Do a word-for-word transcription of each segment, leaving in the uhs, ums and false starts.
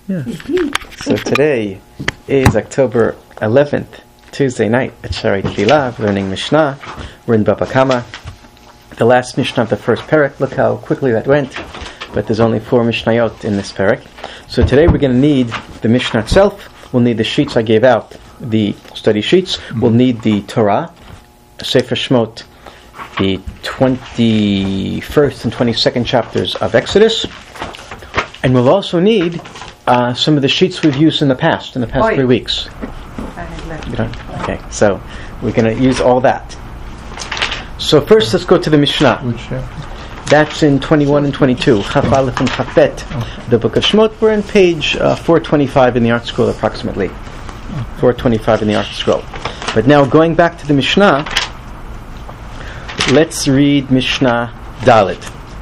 Yeah. So today is October eleventh, Tuesday night at Shari Tfilah, learning Mishnah. We're in Baba Kama, the last Mishnah of the first parak. Look how quickly that went. But there's only four Mishnayot in this parak. So today we're going to need the Mishnah itself. We'll need the sheets I gave out, the study sheets. Mm-hmm. We'll need the Torah, Sefer Shemot, the twenty-first and twenty-second chapters of Exodus. And we'll also need uh, some of the sheets we've used in the past, in the past Oi. three weeks. You don't? Okay, so we're going to use all that. So first, let's go to the Mishnah. Which chapter? That's in twenty-one and twenty-two. Chaf Aleph and Chaf Bet, the book of Shemot. We're on page uh, four twenty-five in the Art Scroll, approximately. four twenty-five in the Art Scroll. But now, going back to the Mishnah, let's read Mishnah Dalet.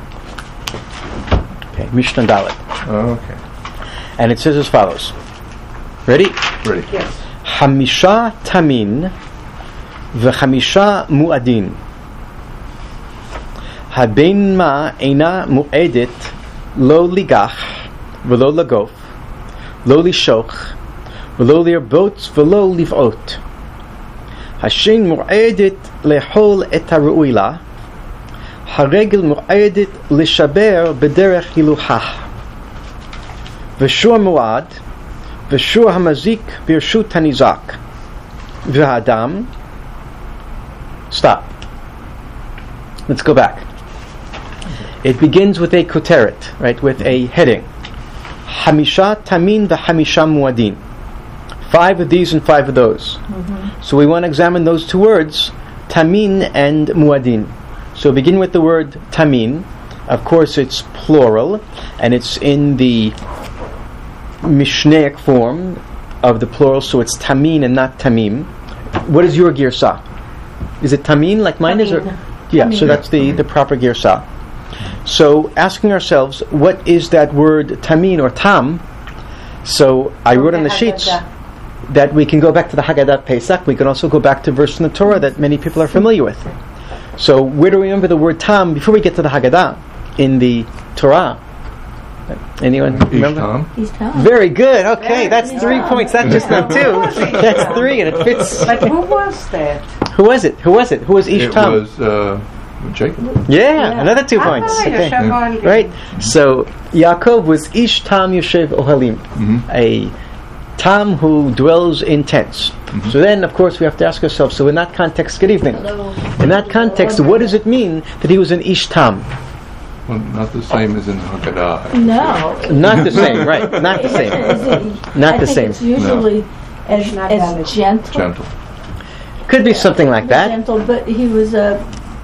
Okay, Mishnah Dalet. Oh, okay. And it says as follows. Ready? Ready. Yes. Hamisha tamin v'chamisha mu'adin. Haben ma eina mu'edet lo ligach v'lo lagof lo lishoch v'lo lirbot v'lo liv'ot. Hashin mu'edet lehol et ha'ru'ila haregel mu'edet lishaber b'derech hiluhah. V'shur mu'ad v'shur hamazik b'rshut hanizak v'hadam. Stop. Let's go back. It begins with a koteret, right, with a heading. Hamisha tamin v'hamisha mu'adin. Five of these and five of those. Mm-hmm. So we want to examine those two words, tamin and mu'adin. So begin with the word tamin. Of course, it's plural, and it's in the Mishnaic form of the plural, so it's tamin and not tamim. What is your girsah? Is it tamin like mine tamin. is? Or, yeah, tamin. So that's the, the proper girsah. So asking ourselves, what is that word tamin or tam? So I wrote on the sheets that we can go back to the Haggadah Pesach. We can also go back to verse in the Torah that many people are familiar with. So where do we remember the word tam before we get to the Haggadah in the Torah? Anyone remember? Ishtam. Very good. Okay, that's three points. That's just not two. That's three, and it fits. But who was that? Who was it? Who was it? Who was Ishtam? It was uh, Jacob. Yeah, yeah, another two points. Okay. Yeah. Right. So Yaakov was Ishtam Yoshev Ohalim, mm-hmm. a Tam who dwells in tents. Mm-hmm. So then, of course, we have to ask ourselves. So in that context, good evening. In that context, what does it mean that he was an Ishtam? Well, not the same as in Haggadah. No. Not the same, right. Not the same. Not I the think same. It's usually no. as, as gentle. Gentle. Could be yeah, something like that. Gentle, but he was a...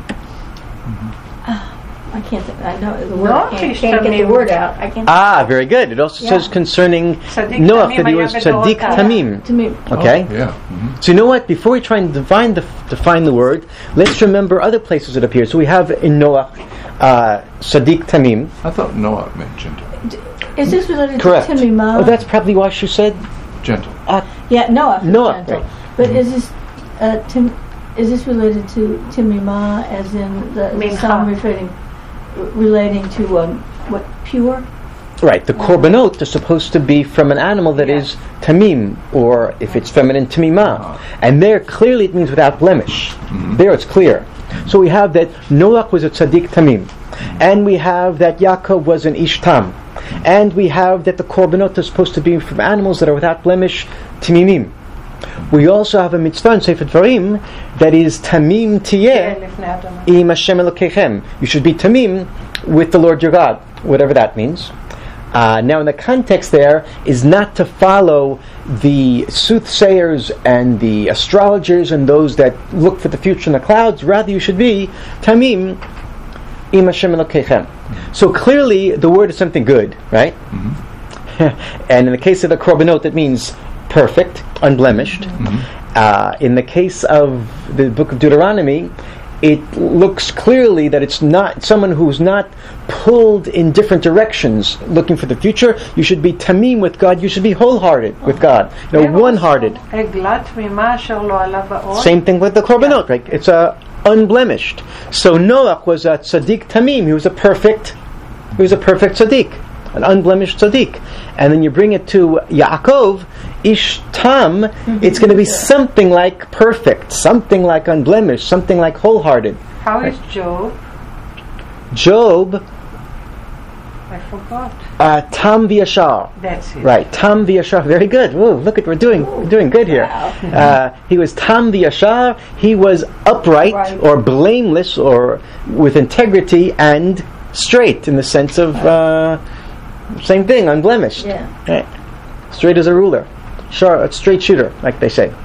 Mm-hmm. Uh, I can't think... I know the word. No, I can't, can't get the word out. I can't ah, very good. It also yeah. says concerning Noach that he was Tzaddik Tamim. Tamim. Okay? Oh, yeah. Mm-hmm. So you know what? Before we try and define the, define the word, let's remember other places it appears. So we have in Noach... Uh, Sadiq Tamim. I thought Noah meant gentle. Is this related Correct. to Timimah? Oh, that's probably why she said gentle. Uh, yeah, Noah. Noah, gentle. right. But mm-hmm. is this uh, Tim? Is this related to Timimah, as in the, the psalm referring, relating to um, what pure? Right. The korbanot is supposed to be from an animal that yeah. is tamim, or if it's feminine, tamimah, uh-huh. and there clearly it means without blemish. Mm-hmm. There it's clear. So we have that Noach was a tzaddik tamim, and we have that Yaakov was an ishtam, and we have that the korbanot is supposed to be from animals that are without blemish, tamimim. We also have a mitzvah in Sefer Dvarim that is tamim tiyeh im Hashem Elokechem. You should be tamim with the Lord your God, whatever that means. Uh, now, in the context there is not to follow the soothsayers and the astrologers and those that look for the future in the clouds. Rather, you should be tamim im Hashem Elokechem. So clearly, the word is something good, right? Mm-hmm. And in the case of the korbanot, it means perfect, unblemished. Mm-hmm. Uh, in the case of the book of Deuteronomy, it looks clearly that it's not someone who's not pulled in different directions looking for the future. You should be tamim with God. You should be wholehearted with God. You know, one-hearted. Same thing with the korbanot, right? It's a unblemished. So Noach was a tzaddik tamim. He was a perfect, he was a perfect tzaddik. an unblemished tzaddik. And then you bring it to Yaakov, ish tam, it's going to be something like perfect, something like unblemished, something like wholehearted. How is Job? Job, I forgot. uh, tam v'yashar. That's it. Right, tam v'yashar. Very good. Whoa, look at we're doing we're doing good here. Uh, he was tam v'yashar. He was upright Right. or blameless or with integrity and straight in the sense of uh, same thing, unblemished. Yeah. Right. Straight as a ruler, sure, a straight shooter, like they say.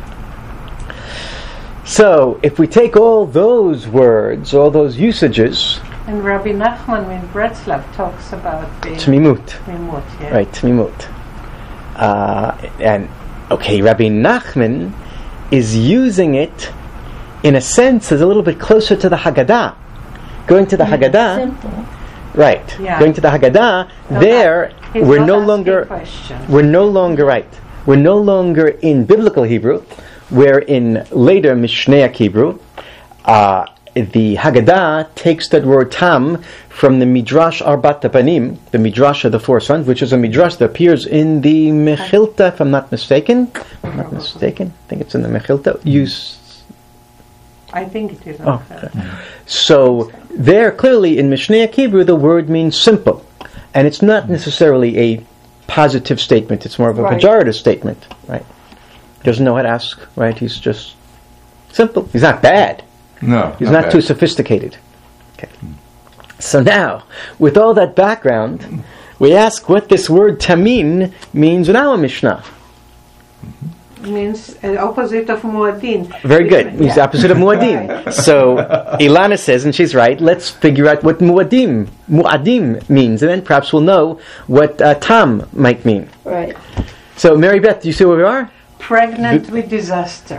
So, if we take all those words, all those usages, And Rabbi Nachman in Bretzlav talks about the tmimut. Tmimut, yeah. Right, Tmimut. Uh, and, okay, Rabbi Nachman is using it in a sense as a little bit closer to the Haggadah. Going to the Haggadah, Simple. right, Yeah. going to the Haggadah, No, there He's we're not no asking longer, questions. we're no longer, right, we're no longer in biblical Hebrew, we're in later Mishnaic Hebrew. Uh, the Haggadah takes that word tam from the Midrash Arbat Panim, the Midrash of the Four Sons, which is a Midrash that appears in the Mechilta, if I'm not mistaken. If I'm not mistaken. I think it's in the Mechilta. You s- I think it is. Oh, okay. okay. So there, clearly in Mishnaic Hebrew, the word means simple, and it's not necessarily a positive statement. It's more of a Right. pejorative statement, right? Doesn't know how to ask, right? He's just simple. He's not bad. No, He's not bad. too sophisticated. Okay. So now, with all that background, we ask what this word tamim means in our Mishnah. It means uh, opposite of muadin. Very good. He's Yeah. the opposite of muadim. So Ilana says, and she's right, let's figure out what muadim, muadim means, and then perhaps we'll know what uh, tam might mean. Right. So Mary Beth, do you see where we are? Pregnant with disaster.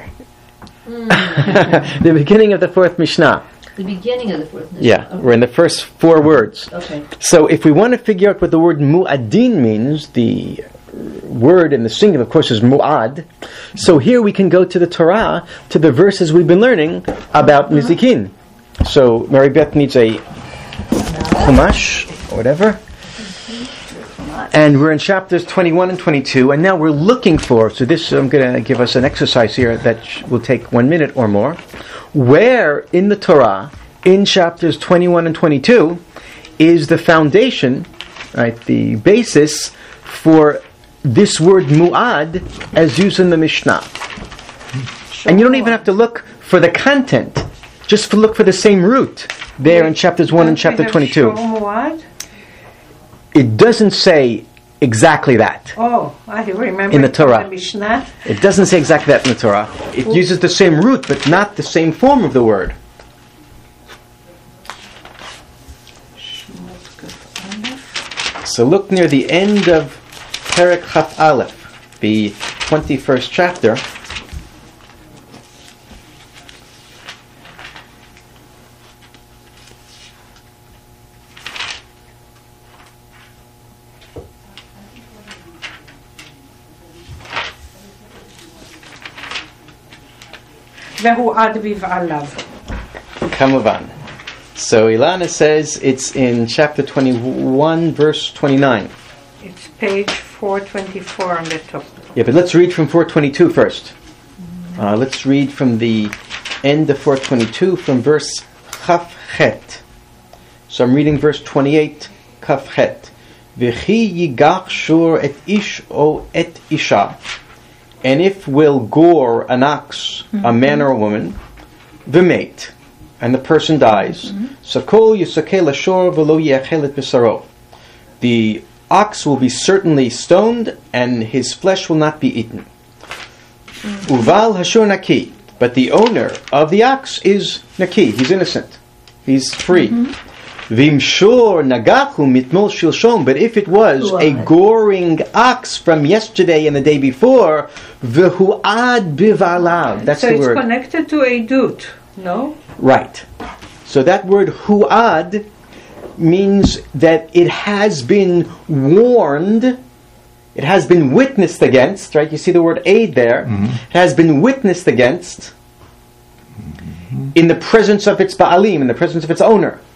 The beginning of the fourth Mishnah. The beginning of the fourth Mishnah. Yeah, Okay. we're in the first four words. Okay. So if we want to figure out what the word mu'adin means, the word in the singular, of course, is mu'ad. So here we can go to the Torah, to the verses we've been learning about Nizikin. So Mary Beth needs a chumash, or whatever. And we're in chapters twenty-one and twenty-two, and now we're looking for, so this, I'm going to give us an exercise here that sh- will take one minute or more. Where in the Torah, in chapters twenty-one and twenty-two, is the foundation, right, the basis for this word mu'ad as used in the Mishnah? And you don't even have to look for the content, just to look for the same root there in chapters one and Don't we chapter have twenty-two. Shom Muad? It doesn't say exactly that. Oh, I remember In the it from Torah. The Mishnah. It doesn't say exactly that in the Torah. It uses the same root, but not the same form of the word. So look near the end of Perek Chaf Aleph, the twenty-first chapter. והוא עד בבעליו. Kamavan. So Ilana says it's in chapter twenty-one, verse twenty-nine. It's page four twenty-four on the top. Yeah, but let's read from four twenty-two first. Uh, let's read from the end of four twenty-two, from verse Chaf Het. So I'm reading verse twenty-eight, Chaf Het. V'chi yigach shur et ish o et isha. And if will gore an ox, a man or a woman, v'mate, and the person dies, sakol yisakeh lashor v'lo yechelet b'saro. The ox will be certainly stoned, and his flesh will not be eaten. Uval hashur naki, but the owner of the ox is naki. He's innocent. He's free. Vimshur nagachu mitmol shilshom. But if it was a goring ox from yesterday and the day before, v'huad bivalav. That's So the it's word. connected to a dut, no? Right. So that word huad means that it has been warned, it has been witnessed against, right? You see the word aid there. It has been witnessed against in the presence of its ba'alim, in the presence of its owner.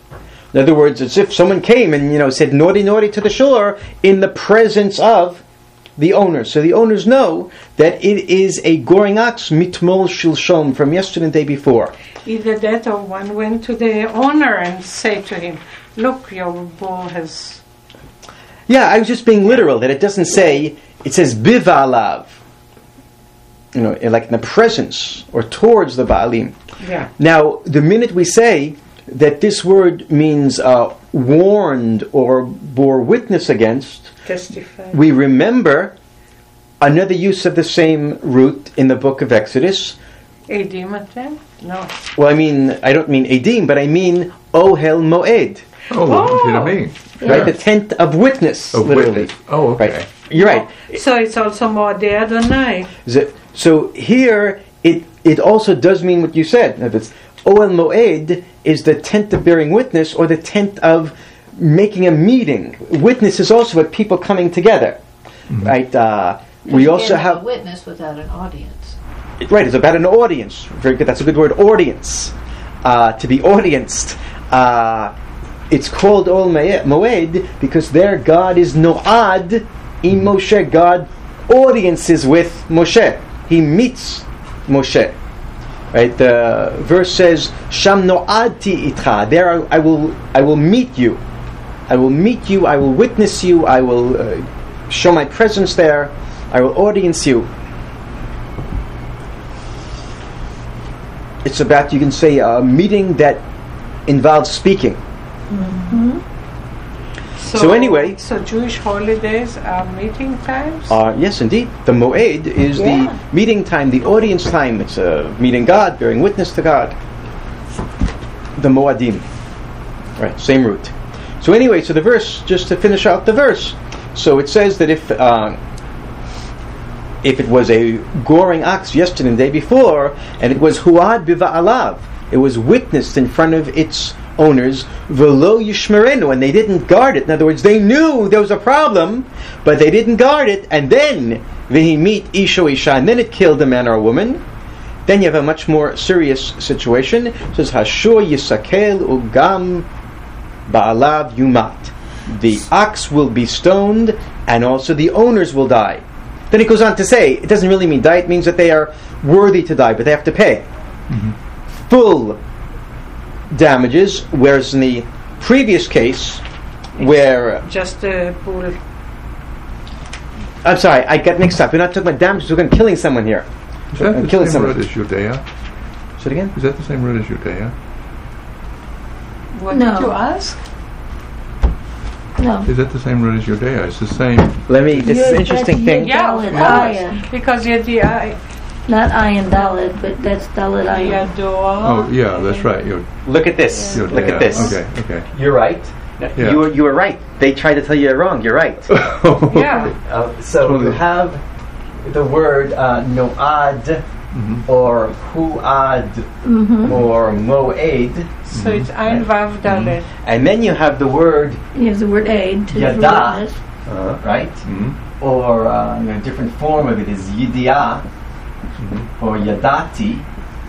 In other words, it's if someone came and, you know, said naughty, naughty to the shore in the presence of the owners. So the owners know that it is a goring ox, mitmol shilshom, from yesterday and the day before. Either that or one went to the owner and say to him, look, your bull has... Yeah, I was just being literal, that it doesn't say, it says biva alav. You know, like in the presence or towards the Baalim. Yeah. Now, the minute we say that this word means uh, warned or bore witness against, Testify. we remember another use of the same root in the book of Exodus. Edim atem? No. Well, I mean, I don't mean Edim, but I mean Ohel Moed. Oh, what Oh. did it mean? Right? The tent of witness, Of literally. witness. Oh, okay. Right. You're right. So it's also Moadei Adonai. The- So here, it it also does mean what you said. If it's Ohel Moed is the tent of bearing witness, or the tent of making a meeting. Witness is also what people coming together. Right? Uh, we You also can't have... a witness without an audience. Right, it's about an audience. Very good. That's a good word, audience. Uh, to be audienced. Uh, it's called Ol Moed because there God is Noad in Moshe. God audiences with Moshe. He meets Moshe. Right? The verse says, Sham Noadti itcha. There I, I will I will meet you. I will meet you. I will witness you. I will uh, show my presence there. I will audience you. It's about, you can say, a meeting that involves speaking. So, So anyway- So Jewish holidays are meeting times? Uh, yes, indeed. The Moed is Yeah. the meeting time, the audience time. It's uh, meeting God, bearing witness to God. The Moadim. Right, same root. So anyway, so the verse, just to finish out the verse. So it says that if uh, if it was a goring ox yesterday and the day before, and it was huad biva'alav, it was witnessed in front of its owners, velo yishmerenu, and they didn't guard it. In other words, they knew there was a problem, but they didn't guard it, and then vihimit isho isha, and then it killed a man or a woman. Then you have a much more serious situation. It says hashur yisakel ugam ba'alav yumat. The ox will be stoned, and also the owners will die. Then it goes on to say, it doesn't really mean die, it means that they are worthy to die, but they have to pay full damages, whereas in the previous case, where, Just a bull. I'm sorry, I got mixed up. We're not talking about damages, we're going to killing someone here. Is that I'm the killing same someone. root as Judea? Say it again? Is that the same root as Judea? What No. did you ask? No. Is that the same root as Judea? It's the same. Let me, this is an Yud- interesting that's thing. Yud Yeah, Dalet of course. Ayin. Because Yedi Not Ayin Dalet, but that's Dalet Ayin. Yadoa. Oh, yeah, that's right. You're, Look at this. you're Look at this. Okay, okay. You're right. Yeah. You, were, you were right. They tried to tell you you're wrong. You're right. Yeah. Uh, so you have the word uh, noad, or huad, or moed, So it's Ein Vav Dalet. and then you have the word You have the word aid to Yada. witness. uh, right, Mhm. or uh, you know, a different form of it is yidia, or yadati.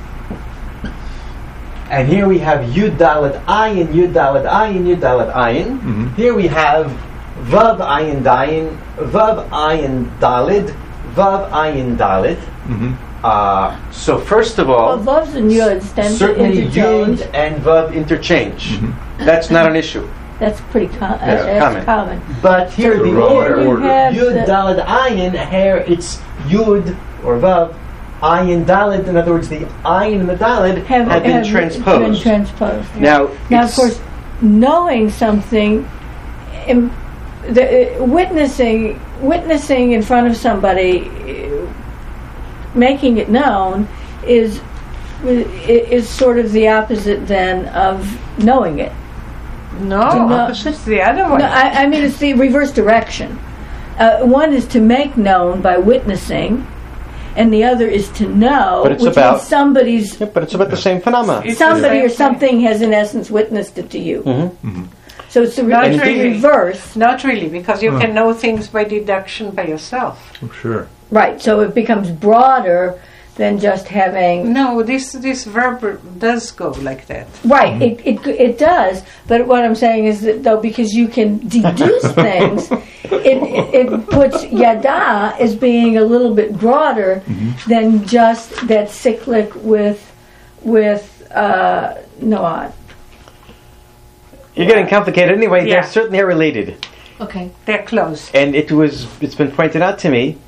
And here we have Yud Dalet Ayin, Yud Dalet Ayin, Yud Dalet Ayin. Mhm. Here we have Vav Ayin Dayin, Vav Ayin Dalid, Vav Ayin Dalid. Mhm. Uh, so first of all, Well, Vavs and Yuds tend to certainly interchange. Yud and Vav interchange. That's not an issue. That's pretty com- uh, Yeah, that's common. common. But here the Wrong order, You have Yud the- Dalid Ayin, here it's Yud or Vav, Ayin Dalid. In other words, the Ayin and the Dalid have, Have, been have transposed. Been transposed. Now, Now, of it's- course, knowing something, im- the, uh, witnessing, witnessing in front of somebody, uh, making it known, is is sort of the opposite then of knowing it. No, No. it's the other one. No, I, I mean it's the reverse direction. Uh, one is to make known by witnessing, and the other is to know, But it's which about- means somebody's Yeah, but it's about the same phenomenon. It's the somebody same or thing. something has in essence witnessed it to you. Mhm. So it's the, re- Not it's the really. reverse. Not really, because you Huh. can know things by deduction by yourself. Oh, sure. Right, so it becomes broader than just having. No, this this verb does go like that. Right, it, it it does. But what I'm saying is that though, because you can deduce things, it, it it puts yada as being a little bit broader Mm-hmm. than just that cyclic with with uh, noad. You're getting complicated. Anyway, Yeah. they're certainly related. Okay. They're close. And it was, it's been pointed out to me,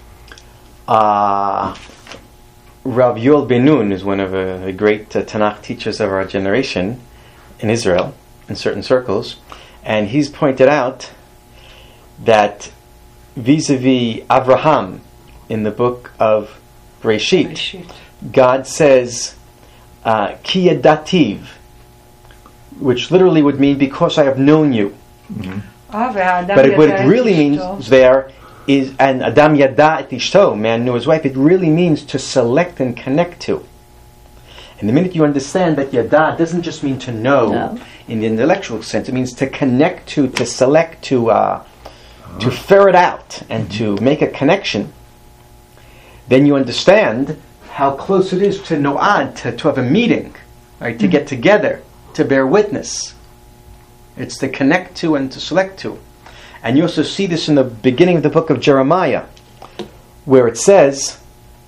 uh, Rav Yoel Ben-Nun is one of uh, the great uh, Tanakh teachers of our generation in Israel, in certain circles, and he's pointed out that vis-a-vis Avraham, in the book of Bereshit, Bereshit. God says, uh, Ki yadativ, which literally would mean, because I have known you. Ah, ve'adam But it, what yada it really et means ishto. there is, and Adam yada et ishto, man knew his wife, it really means to select and connect to. And the minute you understand that yada doesn't just mean to know No. in the intellectual sense, it means to connect to, to select, to uh, to ferret out, and to make a connection, then you understand how close it is to no'ad, to, to have a meeting, right, to get together, to bear witness. It's to connect to and to select to. And you also see this in the beginning of the book of Jeremiah, where it says,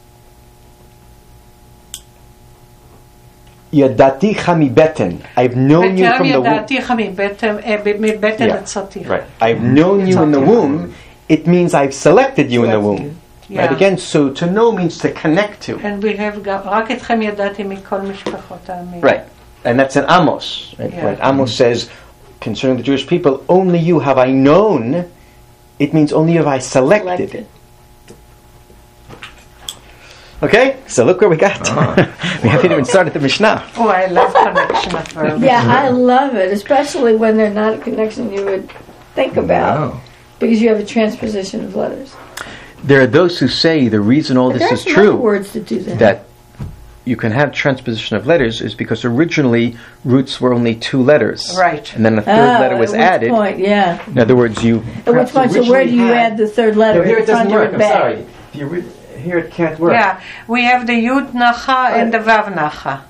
Yadati chami beten, I've known you from the womb. ידעתיך מבטן אה, ב- מבטן Yeah. עצתיך. Right. I've known you in the womb. It means I've selected you in the womb. Yeah. Right. Again, so to know means to connect to. And we have גם, רק אתכם ידעתי מכל משפחות העמים. Right. And that's in Amos. Right? Yeah. Right. Amos says, concerning the Jewish people, only you have I known. It means only you have I selected. Selected. Okay, so look where we got. Ah. We haven't even started the Mishnah. Oh, I love connection of verbs. Yeah, I love it, especially when they're not a connection you would think about, Wow. because you have a transposition of letters. There are those who say the reason all But this there are is some other true, words that do that. that you can have transposition of letters, is because originally roots were only two letters. Right. And then a third Oh, letter was at which added. point, yeah. In other words, you. At which perhaps point, so where do you originally had- add the third letter? No, here in it doesn't front or work. in I'm back? sorry. The ori- here it can't work. Yeah, we have the Yud Nacha and the Vav Nacha.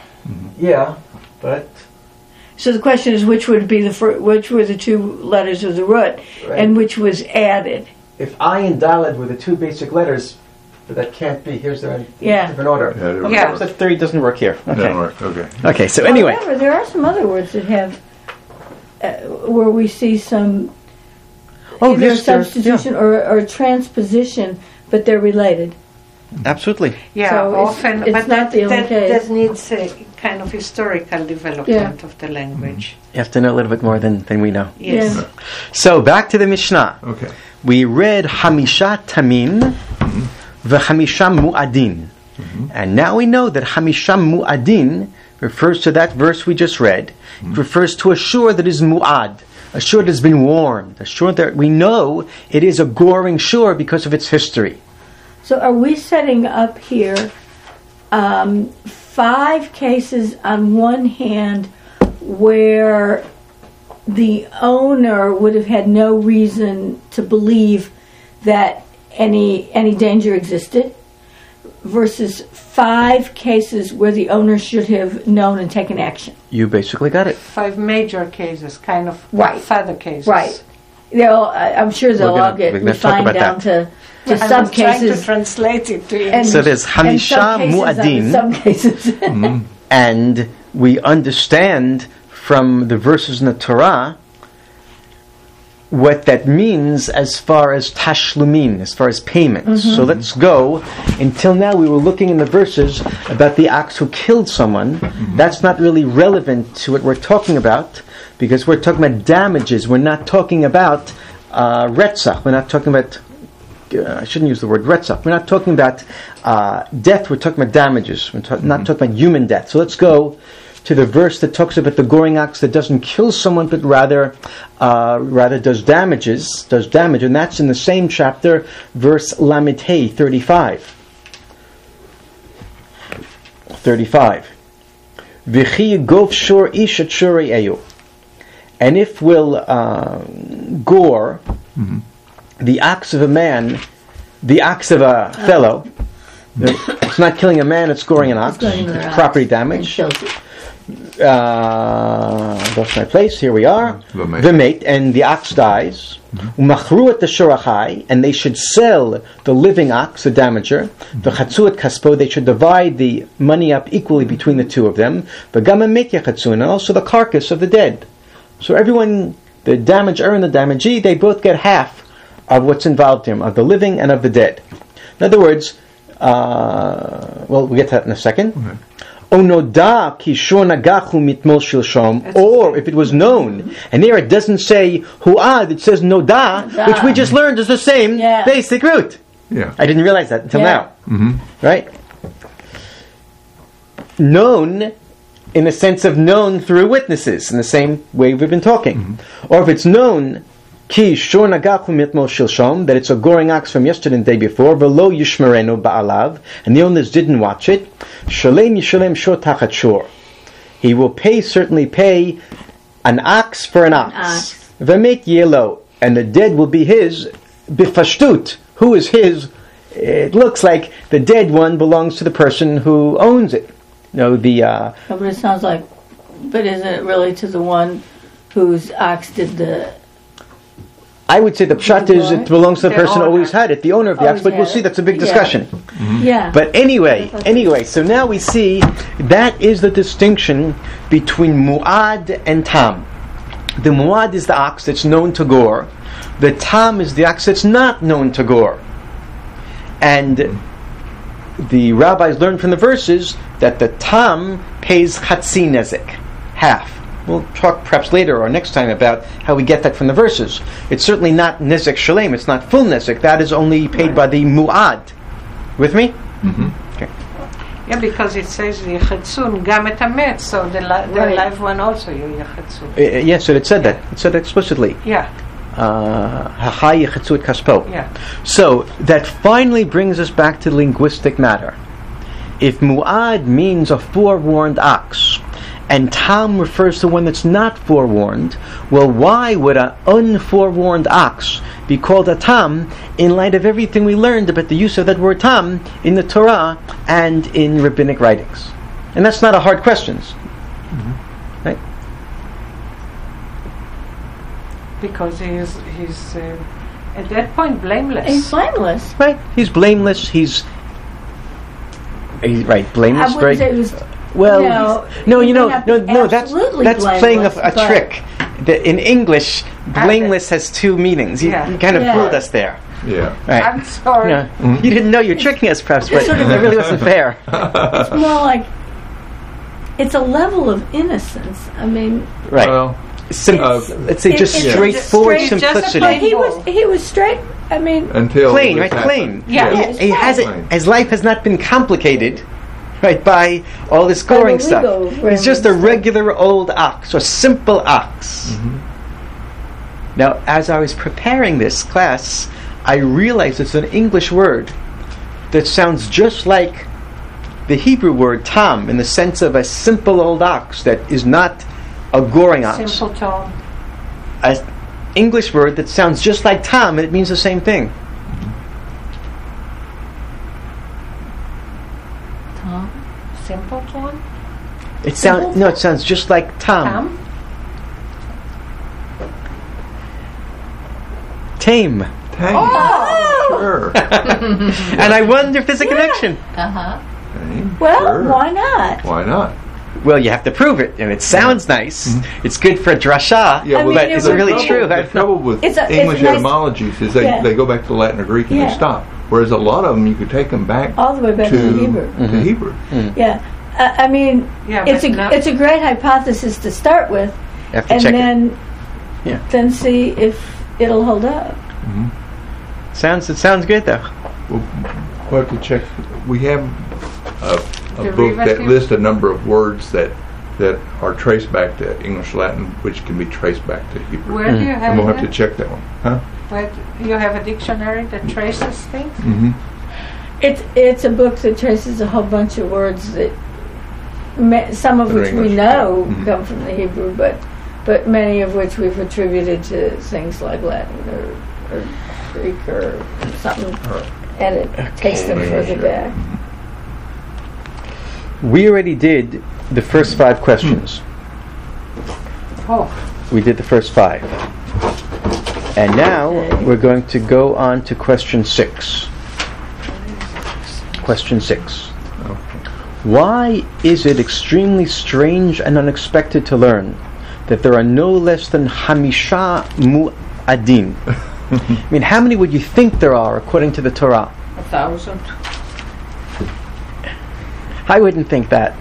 Yeah, but So the question is, which would be the fir- which were the two letters of the root, Right. and which was added? if I and Daled were the two basic letters, but that can't be. Here's their in Yeah. different order. Yeah, it Okay, would Yeah. work. that theory doesn't work here. It Okay. doesn't work. Okay. Okay. So anyway, However, there are some other words that have uh, where we see some oh, either yes, there- substitution or, or transposition, but they're related. yeah, absolutely. Yeah, So it's- often, it's but not that, the only that, case. that needs a kind of historical development of the language. You have to know a little bit more than, than we know. Yes. Yeah. So back to the Mishnah. Okay. We read Hamisha Tamim v'Hamisha Mu'adin. And now we know that Hamisha Mu'adin refers to that verse we just read. It refers to a shore that is Mu'ad, a shore that has been warned, a shore that we know it is a goring shore because of its history. So are we setting up here um, five cases on one hand where the owner would have had no reason to believe that any any danger existed, versus five cases where the owner should have known and taken action? You basically got it. Five major cases, kind of Right. father cases. Right. They'll, I- I'm sure they'll We're gonna- all get we're gonna talk refined about down that. to, to I some was trying to cases. translate it to you. And, So there's and Hamisha some cases on Mu'adin. Some cases. And we understand from the verses in the Torah what that means as far as tashlumin, as far as payments. So let's go. Until now we were looking in the verses about the ox who killed someone. That's not really relevant to what we're talking about, because we're talking about damages. We're not talking about uh, retzach. We're not talking about uh, I shouldn't use the word retzach. We're not talking about uh, death. We're talking about damages. We're ta- not talking about human death. So let's go to the verse that talks about the goring ox that doesn't kill someone, but rather, uh, rather does damages, does damage, and that's in the same chapter, verse Lamed Hey thirty-five. Thirty-five. V'chi gov shor ish at shorei eyu. And if we'll uh, gore the ox of a man, the ox of a fellow, It's not killing a man, it's scoring an ox. It's going to their It's ox property and damage. kills it. Uh, lost my place. Here we are. The mate. The mate, and the ox dies. Umachru the shorachai, and they should sell the living ox, the damager. The chatzuat kaspo, they should divide the money up equally between the two of them. The gama met yachatzun, and also the carcass of the dead. So everyone, the damager and the damagee, they both get half of what's involved in, of the living and of the dead. In other words, uh, well, we'll get to that in a second. Okay. Onoda kishor nagachu mitmol shilshom, or if it was known, and there it doesn't say hu'ad, it says noda, Noda. which we just learned is the same Yeah. basic root. Yeah. I didn't realize that until Yeah. now. Mm-hmm. Right? Known in the sense of known through witnesses, in the same way we've been talking. Mm-hmm. Or if it's known ki shor nagachu mitmol shilshom, that it's a goring ox from yesterday and the day before, velo yishmerenu ba'alav, and the owners didn't watch it, shalem yishalem shor tachat shor. He will pay, certainly pay, an ox for an ox. ox. V'met yelo, and the dead will be his, bifashtut. Who is his? It looks like the dead one belongs to the person who owns it. You know, the, uh, Oh, but it sounds like, but isn't it really to the one whose ox did the... I would say the pshat is it belongs to the, The person who owner. always had it, the owner of the ox, Always but we'll had see it. that's a big Yeah. discussion. Yeah. But anyway, anyway, so now we see that is the distinction between mu'ad and tam. The mu'ad is the ox that's known to gore. The tam is the ox that's not known to gore. And the rabbis learned from the verses that the tam pays chatzi nezek, half. We'll talk perhaps later or next time about how we get that from the verses. It's certainly not nezek shalem, it's not full nezek. That is only paid by the mu'ad. With me? Mm-hmm. Okay. Yeah, because it says yichatzun gam et hamet, so the, li- the Right. live one also you yichatzun. Uh, yes, so it said that. It said that explicitly. Yeah, Ha yechatzu et kaspo. yeah. So that finally brings us back to linguistic matter. If mu'ad means a forewarned ox, and tam refers to one that's not forewarned, well, why would an unforewarned ox be called a tam in light of everything we learned about the use of that word tam in the Torah and in rabbinic writings? And that's not a hard question. Mm-hmm. Right? Because he's he's uh, at that point blameless. He's blameless. Right? He's blameless. He's, he's right. I Blameless. wouldn't say Very it was... well. No, he's- no, you you know, have no, to no. That's absolutely that's playing a, blameless, a but- trick. The, in English, blameless has two meanings. You, Yeah. you kind of Yeah. fooled us there. Yeah. Right? I'm sorry. Yeah. You didn't know you're tricking us, perhaps, but Sort it of- really wasn't fair. It's more like... It's a level of innocence. I mean... Right. Well, Sim- uh, let's say it- just it's straightforward straight- just a simplicity. But plain- he was he was straight... I mean... until Plain, this right? happened. Plain. Yeah. Yeah, He, it's he has it. plain. His life has not been complicated, right, by all this By the goring legal stuff. He's just a arrangements. regular old ox, or simple ox. Now, as I was preparing this class, I realized it's an English word that sounds just like the Hebrew word tam, in the sense of a simple old ox that is not a goring ox. Simple tone. An English word that sounds just like tam, and it means the same thing. Tom? Simple tone. It sounds no, it sounds just like tam. Tam. Tame. Tame. Oh! Sure. And I wonder if there's a connection. Uh-huh. Tame. Well, Sure. why not? Why not? Well, you have to prove it, and it sounds nice. It's good for drasha, Yeah, I mean, but it is it would- really trouble, true? The trouble with It's a- it's English nice- etymologies is they, Yeah. they go back to Latin or Greek and Yeah. they stop. Whereas a lot of them, you could take them back All the way back to, to, Hebrew. to Hebrew. Yeah. I I mean, Yeah, it's a but not- it's a great hypothesis to start with, You have to and check then Yeah. then see if it'll hold up. it. Sounds it sounds good though. We'll, we'll have to check. We have a, a book that Derivative? lists a number of words that that are traced back to English Latin, which can be traced back to Hebrew. Where do you have And we'll have that? to check that one. Huh? Where do you have a dictionary that traces things? Mm-hmm. It's it's a book that traces a whole bunch of words that ma- some of That are which we English, know yeah. Mhm. come from the Hebrew, but but many of which we've attributed to things like Latin or, or Greek or something, Right. and it takes them Okay, further sure. back. Mhm. We already did the first five questions. Oh, We did the first five. And now Okay. we're going to go on to question six. Question six. Why is it extremely strange and unexpected to learn that there are no less than Hamisha Mu'adim? I mean, how many would you think there are according to the Torah? a thousand. I wouldn't think that.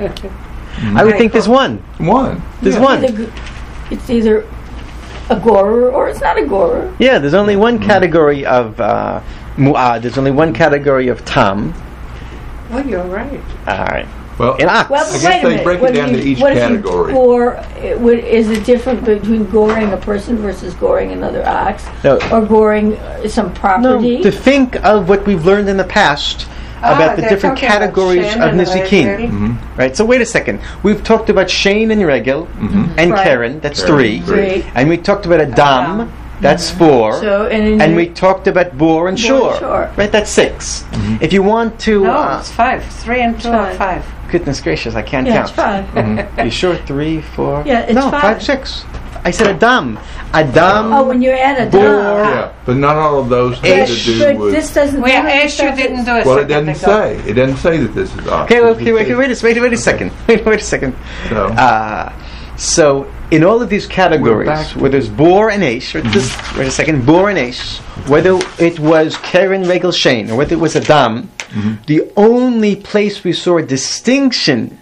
I would think there's one. One. There's Yeah. one. Either, it's either a gorer or it's not a gorer. Yeah, there's only one category of uh, Mu'ad. There's only one category of Tam. Oh, you're right. All right. Well, In Ox. Well, I guess wait a they minute. break it What if down you- to each what if you category. Gore, it would, is it different between goring a person versus goring another ox? No. Or goring uh, some No, property? to think of what we've learned in the past Ah, about the they're different talking about categories Shen of and Nizikin. Regel. Mhm. Right, so wait a second. We've talked about Shane and Regel and Right. Karen, that's Karen, three. Three. And we talked about Adam, Adam. that's four. So, and, in and your- we talked about Bor and Bor Shor. and Shor. Right, that's six. If you want to... No, uh, it's five. Three and two are Five. five. goodness gracious, I can't yeah, count. it's five. Mhm. You sure? Three, four? Yeah, it's no, five. five, six. I said Adam. Adam. Oh, when you add a Bor. dam. Yeah, but not all of those But, had to do but with. this doesn't. Well, none of this Ash, you stuff didn't is- do it. Well, it second doesn't ago. say. It doesn't say that this is ox. Okay, well, It okay, wait, says- wait, a- wait, wait a second. Wait, wait a second. So, Uh, so, in all of these We're categories, back. where there's Bor and Aish, or just, wait a second, Bor and Aish, whether it was Karen, Regel, Shane, or whether it was Adam, the only place we saw a distinction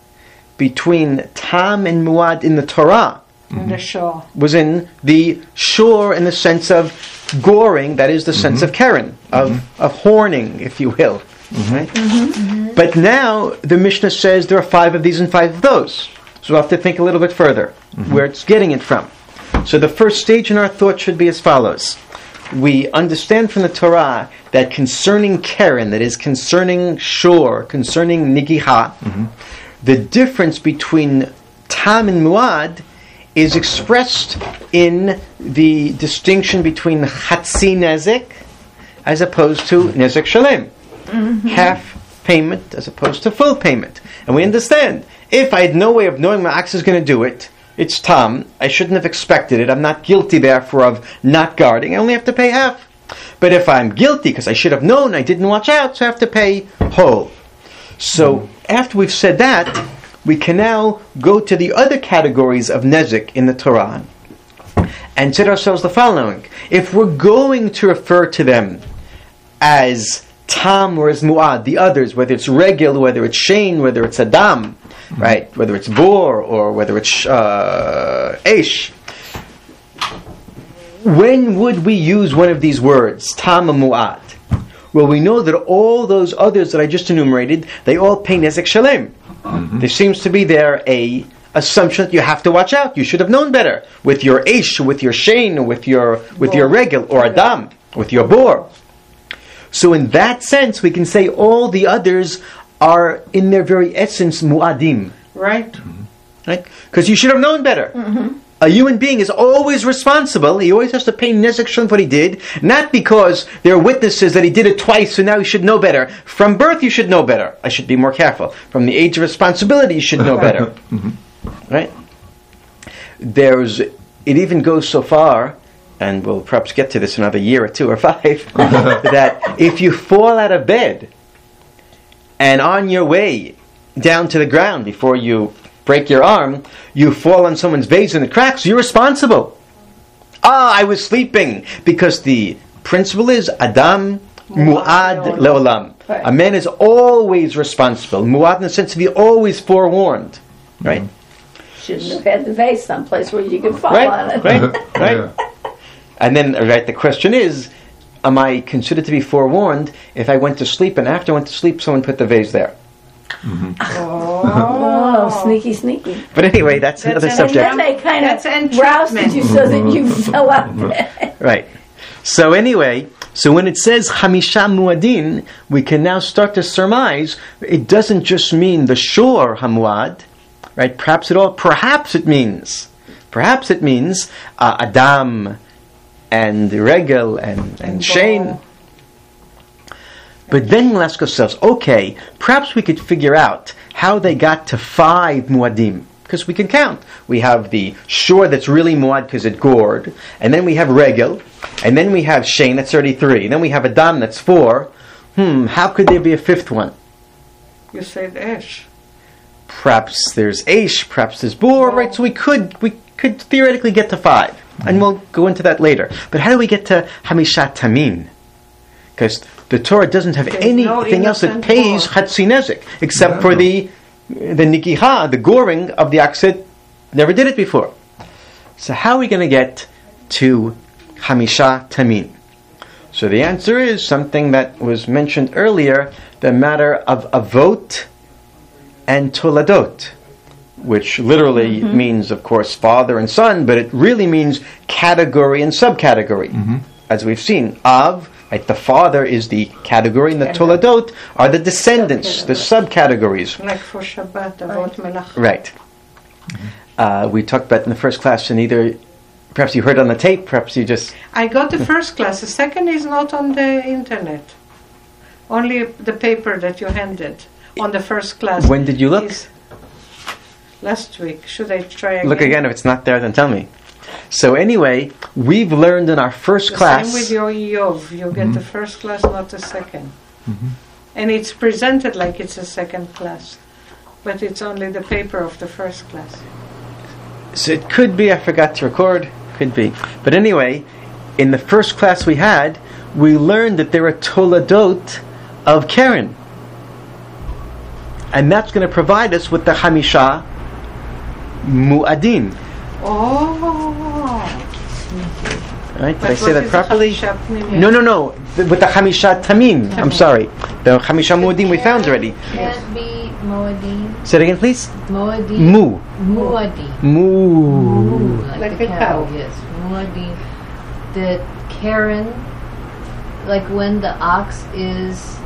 between Tam and Muad in the Torah In the shore. was in the shore in the sense of goring, that is the sense of Karen, of, of horning, if you will. Right? But now the Mishnah says there are five of these and five of those. So we'll have to think a little bit further where it's getting it from. So the first stage in our thought should be as follows. We understand from the Torah that concerning Karen, that is concerning shore, concerning Nigiha, the difference between Tam and Muad is expressed in the distinction between Chatzi Nezek as opposed to Nezek Shalem. Half payment as opposed to full payment. And we understand, if I had no way of knowing my ox is going to do it, it's Tam, I shouldn't have expected it, I'm not guilty therefore of not guarding, I only have to pay half. But if I'm guilty because I should have known, I didn't watch out, so I have to pay whole. So after we've said that, we can now go to the other categories of Nezek in the Torah and say to ourselves the following. If we're going to refer to them as Tam or as Mu'ad, the others, whether it's Regel, whether it's Shane, whether it's Adam, right, whether it's Bor or whether it's uh, Aish, when would we use one of these words, Tam or Mu'ad? Well, we know that all those others that I just enumerated, they all pay Nezek Shalem. There seems to be there a assumption that you have to watch out. You should have known better with your Aish, with your Shane, with your with your Regel or Adam, with your Bor. So in that sense, we can say all the others are in their very essence Mu'adim. Right? Right? Because you should have known better. A human being is always responsible. He always has to pay Nezek Shalem for what he did, not because there are witnesses that he did it twice, so now he should know better. From birth, you should know better. I should be more careful. From the age of responsibility, you should know better. Right? There's, it even goes so far, and we'll perhaps get to this in another year or two or five, that if you fall out of bed and on your way down to the ground before you break your arm, you fall on someone's vase and it cracks, you're responsible. Ah, I was sleeping. Because the principle is Adam Mu'ad Le'olam. Right. A man is always responsible. Mu'ad in the sense of he's always forewarned. Right? Shouldn't have had the vase someplace where you could fall Right? on it. Right? Right? And then, right, the question is, am I considered to be forewarned if I went to sleep and after I went to sleep someone put the vase there? Oh, sneaky, sneaky. But anyway, that's, That's another an subject. And then they kind That's of entrapment. rousted you so that you fell out there. Right. So anyway, so when it says Hamisha Muadin, we can now start to surmise it doesn't just mean the shore Hamuad, right? Perhaps it all, perhaps it means, perhaps it means uh, Adam and Regel and, and, And Shane. Bor. But then we'll ask ourselves, okay, perhaps we could figure out how they got to five muadim. Because we can count. We have the shor that's really muad because it gored, and then we have regel, and then we have shein that's thirty-three, and then we have adam that's four. Hmm, how could there be a fifth one? You said Esh. Perhaps there's Aish, perhaps there's Bor, right? So we could we could theoretically get to five, and we'll go into that later. But how do we get to Hamishat Tamim? Because the Torah doesn't have There's anything no else that innocent pays Bor. Chatzi Nezek, except No. for the the Nikiha, the goring of the Aksid. Never did it before. So how are we going to get to Hamisha Tamim? So the answer is something that was mentioned earlier, the matter of Avot and Toladot, which literally Mm-hmm. means, of course, father and son, but it really means category and subcategory. Mm-hmm. As we've seen, Av, right, the father is the category, and the Toladot are the descendants, the subcategories. Like for Shabbat, Avot Melach. Right. Uh, we talked about in the first class, and either, perhaps you heard on the tape, perhaps you just... I got the first class. The second is not on the internet. Only the paper that you handed on the first class. When did you look? is Last week. Should I try again? Look again, if it's not there, then tell me. So anyway, we've learned in our first The class... same with your Yov. You get the first class, not the 2nd And it's presented like it's a second class. But it's only the paper of the first class. So it could be I forgot to record, could be. But anyway, in the first class we had, we learned that there are Toladot of Karen. And that's going to provide us with the Hamisha Mu'adim. Oh. Right? Did But I say what that is properly? the Hamisha Pnimiyah? No, no, no. The- With the Hamisha Tamim. I'm sorry. The Hamisha Mu'adim we found already. Can't be Moadim. Say it again, please. Moadim. Mu. Muadim. Mu. Like, Like the a cow. cow. Yes. Muadim. That Karen, like when the ox is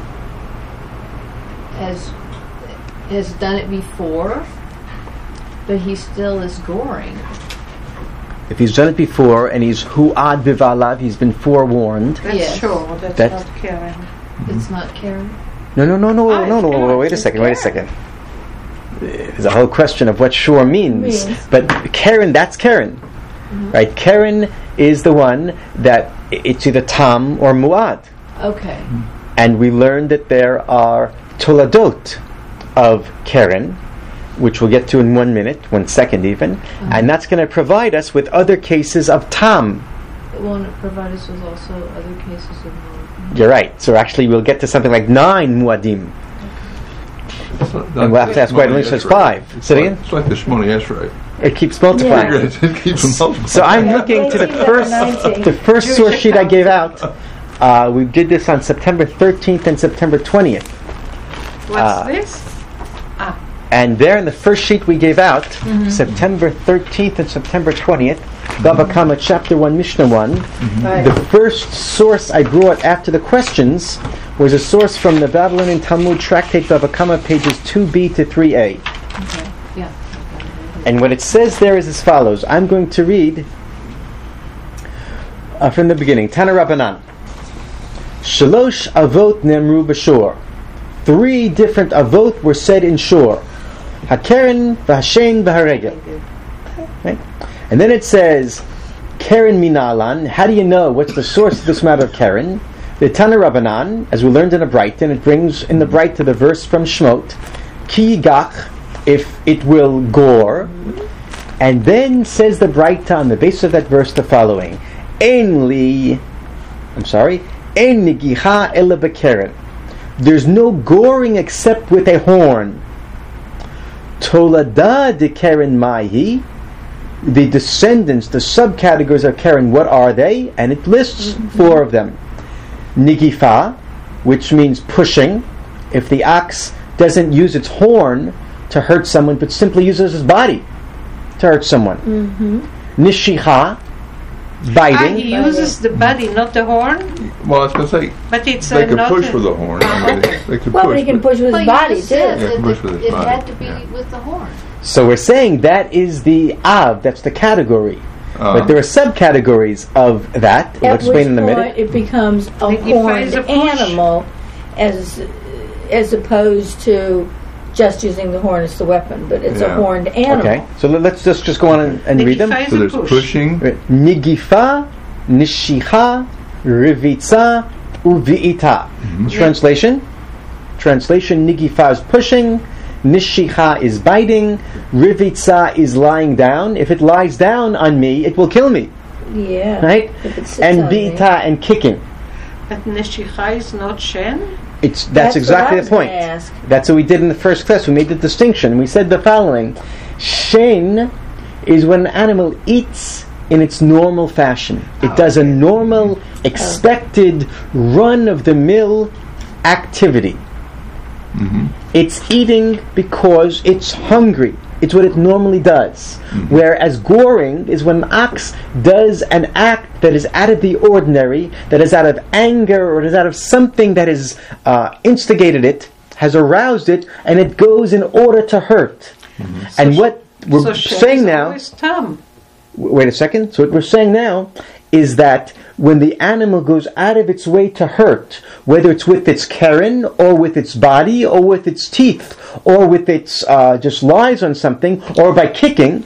has has done it before, but he still is goring. If he's done it before and he's hu'ad bivalav, he's been forewarned. That's Yes. true. That's, That's- not Karen. It's not Karen. No, no, no, no, Ah, no, no, it's no, Karen. wait a It's second, wait a Karen. second. There's a whole question of what shore means. Means. But Karen, that's Karen. Right? Karen is the one that i- it's either Tam or Mu'ad. Okay. And we learned that there are Toladot of Karen, which we'll get to in one minute, one second even. And that's going to provide us with other cases of Tam. It won't provide us with also other cases of Moadim. You're right. So actually we'll get to something like nine Mu'adim. And we'll have to ask why it only says five. Say it again? It's like the Shmoni Esrei. It keeps multiplying. Yeah. It keeps multiplying. So I'm looking to the first the first source sheet I gave out. Uh, we did this on September thirteenth and September twentieth. What's Ah. this? And there in the first sheet we gave out, September thirteenth and September twentieth, Bava Kama chapter one, Mishnah one, Right. the first source I brought after the questions was a source from the Babylonian Talmud Tractate Bava Kama, pages two b to three a. Yeah. And what it says there is as follows. I'm going to read uh, from the beginning. Tana Rabbanan. Shalosh avot nemru b'shor. Three different avot were said in shor. HaKeren, v'hashen, v'haregel. Right? And then it says, Keren minalan. How do you know what's the source of this matter of Keren? The Tana Rabbanan, as we learned in a Bright, and it brings in the Bright to the verse from Shmot, Ki yigach, if it will gore. And then says the Bright on the base of that verse the following, Ein li, I'm sorry, Ein nigicha ela b'keren. There's no goring except with a horn. Tolada de Keren Mahi, the descendants, the subcategories of Keren, what are they? And it lists four of them. Nigifa, which means pushing. If the ox doesn't use its horn to hurt someone, but simply uses his body to hurt someone. Mm-hmm. Nishicha, Ah, biting. he uses the body, not the horn, Well, I was going to say, but it's they uh, could not push a- with the horn. I mean, they, they could Well, push. he can but- push with Well, his you body just too. said Yeah, that push the- with his it body, had to be yeah. with the horn. So we're saying that is the Av, that's the category. Uh, But there are subcategories of that. We'll At explain which in a point minute. it becomes a Like if horned it's a push. animal, as as opposed to just using the horn as the weapon, but it's a Yeah. horned animal. Okay, so let- let's just, just go on and, and read them. Nigifa is So a there's push. pushing. Nigifa, nishicha, rivitza, uviita. Translation. Translation, Nigifa is pushing, nishicha is biting, rivitza is lying down. If it lies down on me, it will kill me. Yeah. Right? If it sits And on me. biita and kicking. But Neshicha is not Shen? It's that's, That's exactly what I the point. was gonna ask. That's what we did in the first class. We made the distinction. We said the following: Shen is when an animal eats in its normal fashion. It does a normal, expected, run-of-the-mill activity. It's eating because it's hungry. It's what it normally does. Whereas goring is when an ox does an act that is out of the ordinary, that is out of anger, or is out of something that has uh, instigated it, has aroused it, and it goes in order to hurt. And what we're so Shen saying is now... always Tam. W- Wait a second. So what we're saying now is that when the animal goes out of its way to hurt, whether it's with its keren, or with its body, or with its teeth, or with its uh, just lies on something, or by kicking,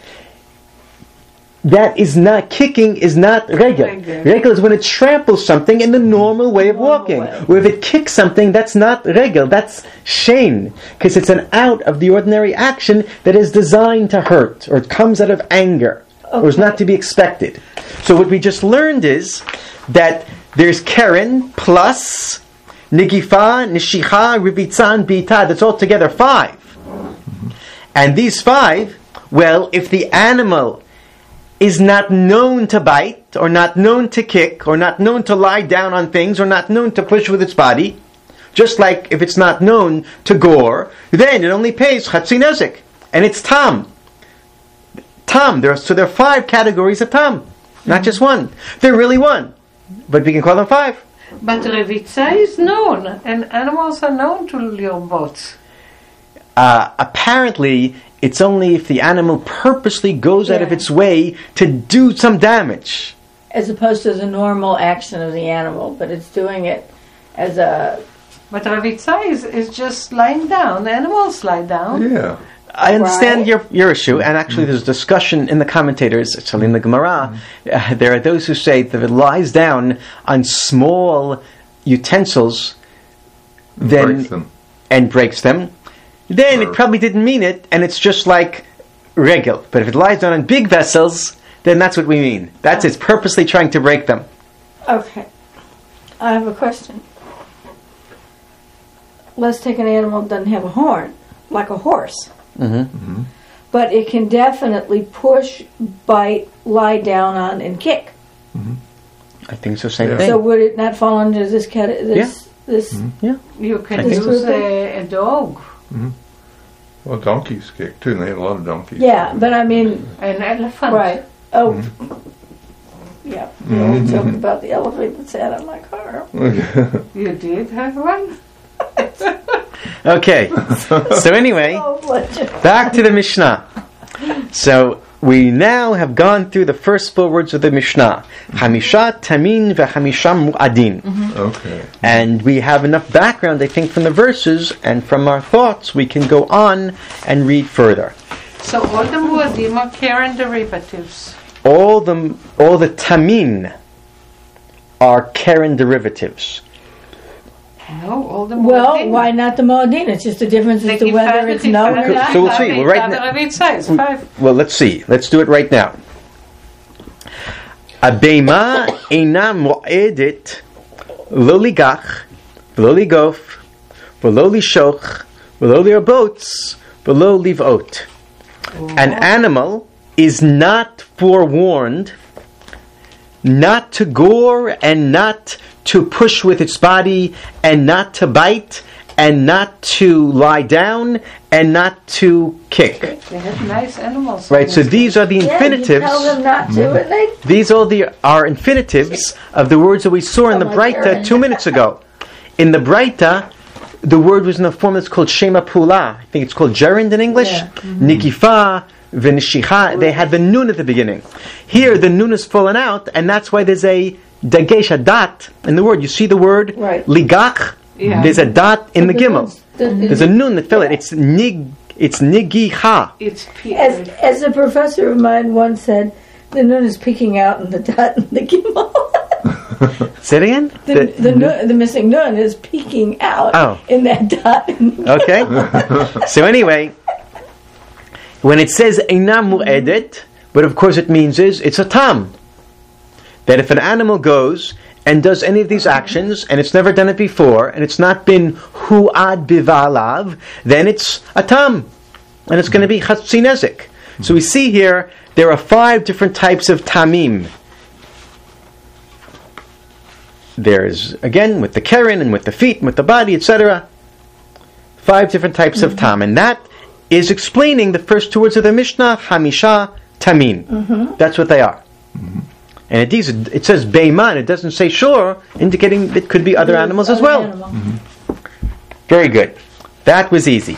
that is not, kicking is not regel. Regel. Regel is when it tramples something in the normal way of Normal walking. way. Where if it kicks something, that's not regel, that's shein. Because it's an out of the ordinary action that is designed to hurt, or it comes out of anger, or is Okay. not to be expected. So what we just learned is that there's keren plus nigifa, nishicha, rivitza, and bita. That's altogether five. And these five, well, if the animal is not known to bite, or not known to kick, or not known to lie down on things, or not known to push with its body, just like if it's not known to gore, then it only pays chatzi nezek, and it's tam. Tam. There are, so there are five categories of tam, not just one. They're really one, but we can call them five. But Revitza is known, and animals are known to lure boats. Uh, apparently, it's only if the animal purposely goes out of Yeah. its way to do some damage. As opposed to the normal action of the animal, but it's doing it as a... But Revitza is, is just lying down. Animals lie down. Yeah. I understand Right. your your issue, and actually there's discussion in the commentators, actually in the Gemara. Uh, there are those who say that if it lies down on small utensils, then Breaks them. and breaks them, then it Or- probably didn't mean it, and it's just like regel. But if it lies down on big vessels, then that's what we mean. That's it's purposely trying to break them. Okay. I have a question. Let's take an animal that doesn't have a horn, like a horse. Mm-hmm. But it can definitely push, bite, lie down on, and kick. I think so. Same Yeah. thing. So would it not fall under this cat? This this You I can think use so. a, a dog, Well, donkeys kick too, and they have a lot of donkeys. yeah. But I mean, an elephant. right? Oh, yeah. The old joke about the elephant that sat on my car. You did have one? Okay. So anyway. Oh, bless Back to the Mishnah. So we now have gone through the first four words of the Mishnah. Hamisha tamin v'hamisha mu'adin. Okay. And we have enough background, I think, from the verses and from our thoughts, we can go on and read further. So all the muadim are Karen derivatives. All the all the tamin are keren derivatives. No, all the Well, muadim. why not the Moadin? It's just a difference as to whether it's known or not. So we'll see. Well, right now- Revitza is five. Well, let's see. Let's do it right now. Abema eina moedet lo ligach, v'lo ligof, v'lo lishoch, v'lo lirbots, v'lo livot. An animal is not forewarned not to gore and not to push with its body and not to bite and not to lie down and not to kick. They have nice animals. Right, so these are the Yeah, you infinitives. tell them not to, and they These all the are infinitives of the words that we saw in the Oh, my Breita Karen. two minutes ago. In the Breita, the word was in a form that's called Shema Pula. I think it's called gerund in English. Yeah. Nikifa, V'nishicha. They had the nun at the beginning. Here, the nun has fallen out, and that's why there's a dagesh, a dot in the word. You see the word Right. ligach? Yeah. There's a dot in the But gimel. those- There's a nun that fell it. It's nig. It's nigicha. It's P. As, as a professor of mine once said, the nun is peeking out in the dot and the gimel. Say it again. The, the, the, nun, the missing nun is peeking out Oh. in that dot. And the Okay. So anyway, when it says eina mu'edet, what of course it means is it's a tam. That if an animal goes and does any of these actions, and it's never done it before, and it's not been hu'ad bivalav, then it's a tam. And it's going to be chatzi nezik. So we see here, there are five different types of tamim. There's, again, with the keren, and with the feet, and with the body, et cetera. Five different types mm-hmm. of tam. And that is explaining the first two words of the Mishnah, hamisha tamim. Mm-hmm. That's what they are. Mm-hmm. And it, is, it says beiman, it doesn't say shore, indicating it could be other animals as well. Animal. Mm-hmm. Very good. That was easy.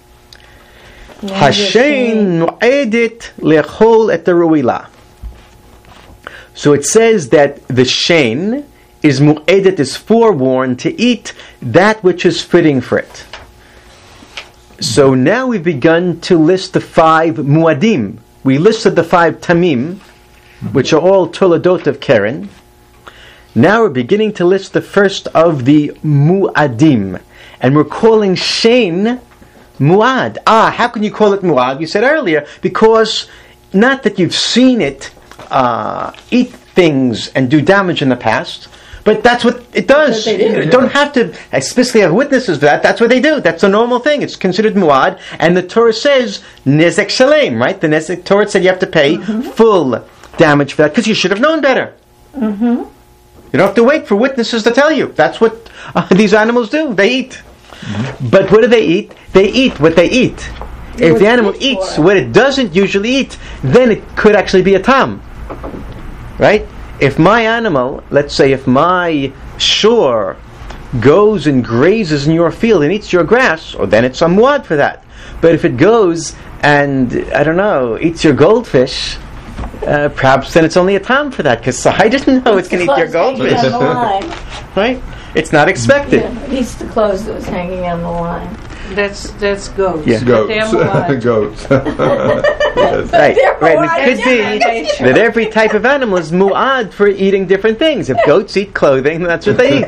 Hashein mu'edit lechol et ruila. So it says that the shein is mu'edit, is forewarned to eat that which is fitting for it. So now we've begun to list the five muadim. We listed the five tamim, which are all toladot of keren. Now we're beginning to list the first of the mu'adim. And we're calling shein mu'ad. Ah, how can you call it mu'ad? You said earlier, because not that you've seen it uh, eat things and do damage in the past, but that's what it does. That's what they do. You don't have to explicitly have witnesses to that. That's what they do. That's a normal thing. It's considered mu'ad. And the Torah says nezek shalem, right? The nezek Torah said you have to pay mm-hmm. full damage for that, because you should have known better. Mm-hmm. You don't have to wait for witnesses to tell you. That's what uh, these animals do. They eat. Mm-hmm. But what do they eat? They eat what they eat. If the animal eats what it doesn't usually eat, then it could actually be a tam. Right? If my animal, let's say if my shore goes and grazes in your field and eats your grass, or then it's a muad for that. But if it goes and, I don't know, eats your goldfish, Uh, perhaps then it's only a tam for that, because I didn't know it's, it's going to eat your goldfish. On the line. Right? It's not expected. Yeah, it eats the clothes that was hanging on the line. That's that's goats. Yeah. Goats. Goats. Yes. Right. Right. And it could be that every type of animal is mu'ad for eating different things. If goats eat clothing, that's what they eat.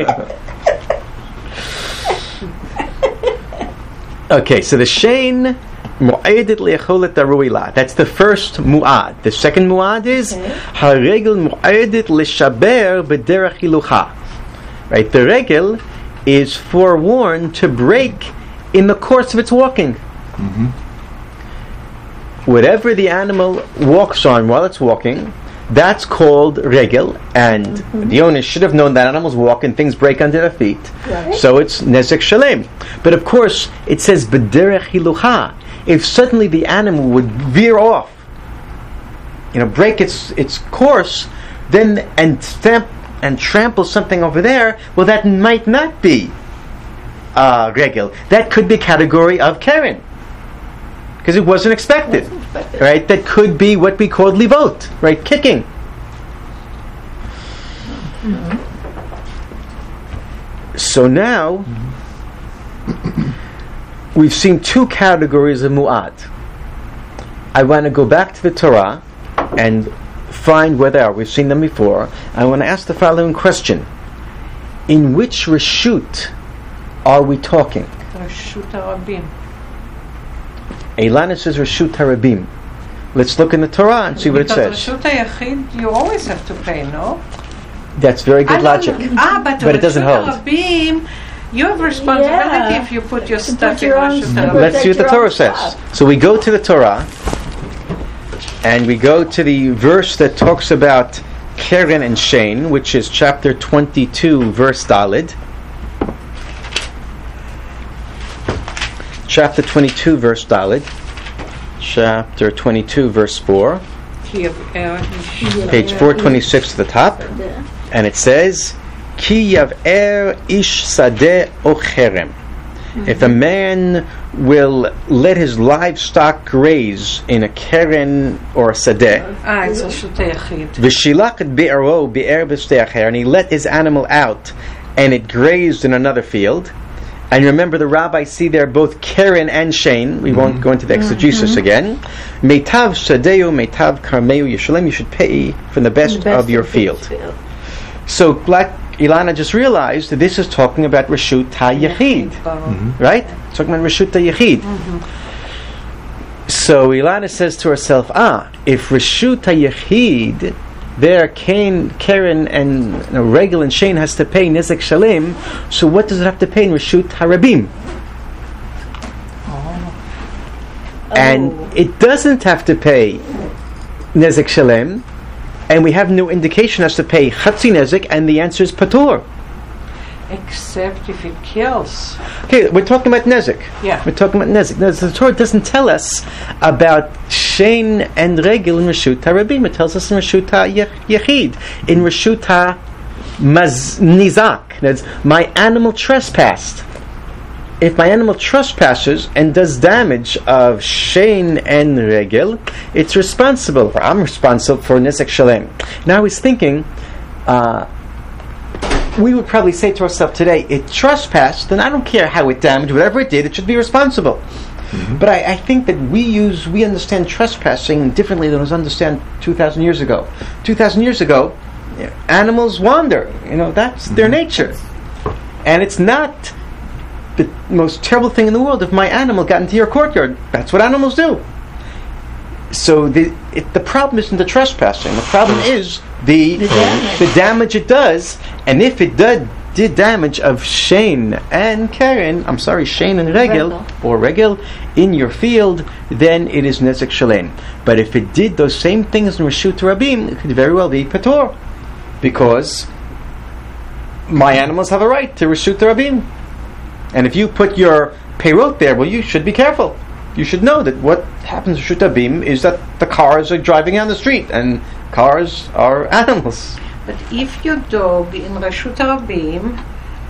Okay, so the shein mu'adet le'echolet aruila. That's the first mu'ad. The second mu'ad is haregel mu'adet le'shaber b'derech hilucha. Right, the regel is forewarned to break in the course of its walking. Mm-hmm. Whatever the animal walks on while it's walking, that's called regel, and mm-hmm. the owner should have known that animals walk and things break under their feet. Right. So it's nezek shalem. But of course, it says b'derech hilucha. If suddenly the animal would veer off, you know, break its its course, then and stamp and trample something over there, well, that might not be uh, regel. That could be category of keren, because it wasn't expected, wasn't expected, right? That could be what we call livot, right? Kicking. Mm-hmm. So now we've seen two categories of mu'ad. I want to go back to the Torah and find where they are. We've seen them before. I want to ask the following question: in which reshut are we talking? Reshut harabim. Eilana says reshut harabim. Let's look in the Torah and see what it says. Reshut hayachid, you always have to pay, no? That's very good logic. Ah, but, but it doesn't hold. Harabim, you have responsibility yeah. if you put your to stuff put your in Reshut harabim. Let's see what the Torah says. So we go to the Torah, and we go to the verse that talks about keren and shein, which is chapter twenty-two, verse Dalid. Chapter twenty-two, verse Dalid. Chapter twenty-two, verse four. Page four twenty-six to the top. And it says, Ki yav'er ish sadeh o cherem. If a man will let his livestock graze in a keren or a sadeh, ah, it's a shutei yachid. V'shilach et be'ero be'er b'stei acher, and he let his animal out, and it grazed in another field, And remember, the rabbis see there both Karen and Shane. We mm-hmm. won't go into the exegesis mm-hmm. again. Meitav Shadeu, Meitav Karmeu Yishalem. You should pay from the best, the best of your of field. field. So, like Ilana just realized, that this is talking about Reshut HaYechid. Mm-hmm. Right? It's talking about Reshut HaYechid. Mm-hmm. So, Ilana says to herself, ah, if Reshut HaYechid, there Cain, Karen, and you know, Regel and Shane has to pay Nezek Shalem, so what does it have to pay in Reshut HaRabim? Oh. And oh. it doesn't have to pay Nezek Shalem, and we have no indication as to pay Chatzi Nezek, and the answer is Patur. Except if it kills. Okay, we're talking about Nezek. Yeah. We're talking about Nezek. Now, the Torah doesn't tell us about Shane and Regel in Reshut HaRabim. It tells us in Reshut HaYechid. In Reshut HaNizak. That's my animal trespassed. If my animal trespasses and does damage of Shane and Regel, it's responsible. Or I'm responsible for Nezek Shalem. Now I was thinking, uh, we would probably say to ourselves today, it trespassed, then I don't care how it damaged, whatever it did, it should be responsible. Mm-hmm. But I, I think that we use, we understand trespassing differently than was understand two thousand years ago. two thousand years ago, you know, animals wander. You know, that's mm-hmm. their nature. And it's not the most terrible thing in the world if my animal got into your courtyard. That's what animals do. So the it, the problem isn't the trespassing. The problem is the the damage, the damage it does. And if it did, did damage of Shane and Karen, I'm sorry, Shane and Regel, Regel. or Regel in your field, then it is Nezek Shalem. But if it did those same things in Reshut Rabim, it could very well be Patur, because my animals have a right to Reshut Rabim. And if you put your peyrot there, well, you should be careful. You should know that what happens to Reshut Rabim is that the cars are driving down the street, and cars are animals. But if your dog in Reshut Rabim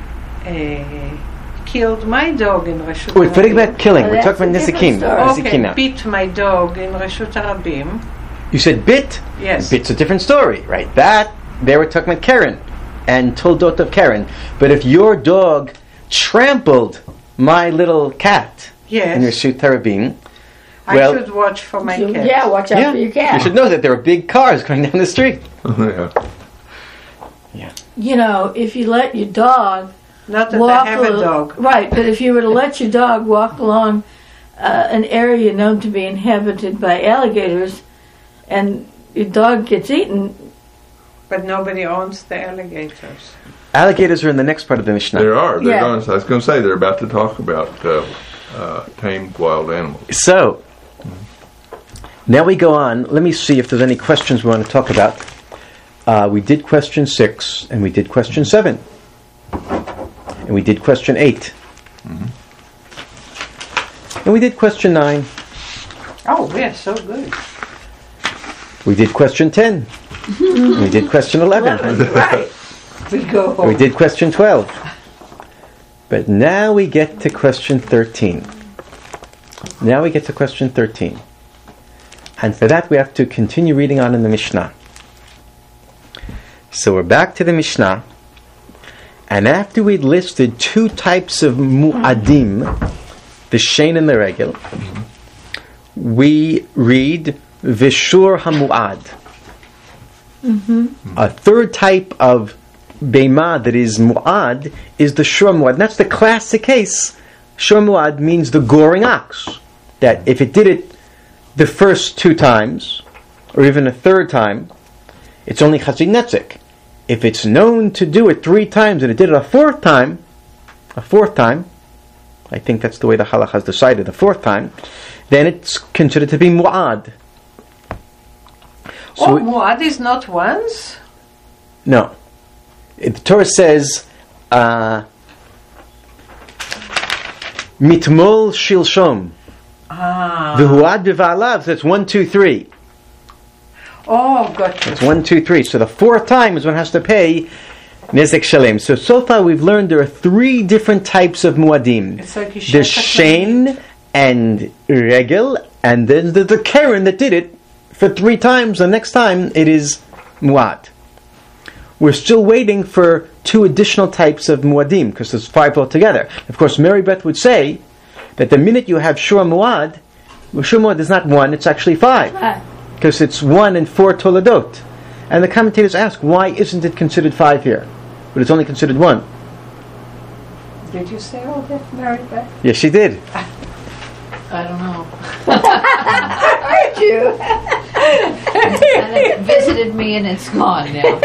uh, killed my dog in Reshut Rabim... We're forgetting about killing. Oh, We're talking about Nizikin. Okay, now. Bit my dog in Reshut Rabim. You said bit? Yes. Bit's a different story, right? That, they were talking about Karen and Toldot of Karen. But if your dog trampled my little cat yes. in Reshut Rabim, well, I should watch for my cat. Yeah, watch out yeah, for your cat. You should know that there are big cars going down the street. yeah. Yeah. You know, if you let your dog Not that walk I have a al- dog. Right, but if you were to let your dog walk along uh, an area known to be inhabited by alligators, and your dog gets eaten... But nobody owns the alligators. Alligators are in the next part of the Mishnah. There are. They're Yeah. going to, I was going to say, they're about to talk about uh, uh, tamed wild animals. So, now we go on. Let me see if there's any questions we want to talk about. Uh, we did question six, and we did question seven, and we did question eight, mm-hmm. and we did question nine. Oh, we're so good. We did question ten. And we did question eleven. Right. We go home. We did question twelve. But now we get to question thirteen. Now we get to question thirteen. And for that we have to continue reading on in the Mishnah. So we're back to the Mishnah. And after we'd listed two types of mu'adim, the Shane and the Regel, we read Vishur HaMu'ad. Mm-hmm. A third type of Beima that is Mu'ad is the Shur Mu'ad. And that's the classic case. Shur Mu'ad means the goring ox. That if it did it the first two times, or even a third time, it's only Chatzi Netzik. If it's known to do it three times and it did it a fourth time, a fourth time, I think that's the way the Halach has decided, the fourth time, then it's considered to be Mu'ad. So oh, Mu'ad is not once? No. It, the Torah says, uh, Mitmol Shilshom. Ah. V'huad b'va'alav. That's one, two, three. Oh, gotcha. It's one, two, three. So the fourth time is when it has to pay Nezek Shalem. So, so far we've learned there are three different types of Mu'adim. It's like the Shane and Regel, and then there's the Karen that did it for three times. The next time it is Mu'ad. we're still waiting for two additional types of muadim, because there's five altogether. Of course, Mary Beth would say that the minute you have shur muad, well, shur muad is not one, it's actually five. Because it's one and four toledot. And the commentators ask, why isn't it considered five here? But it's only considered one. Did you say all that, Mary Beth? Yes, she did. I don't know. Heard you. And it visited me and it's gone now.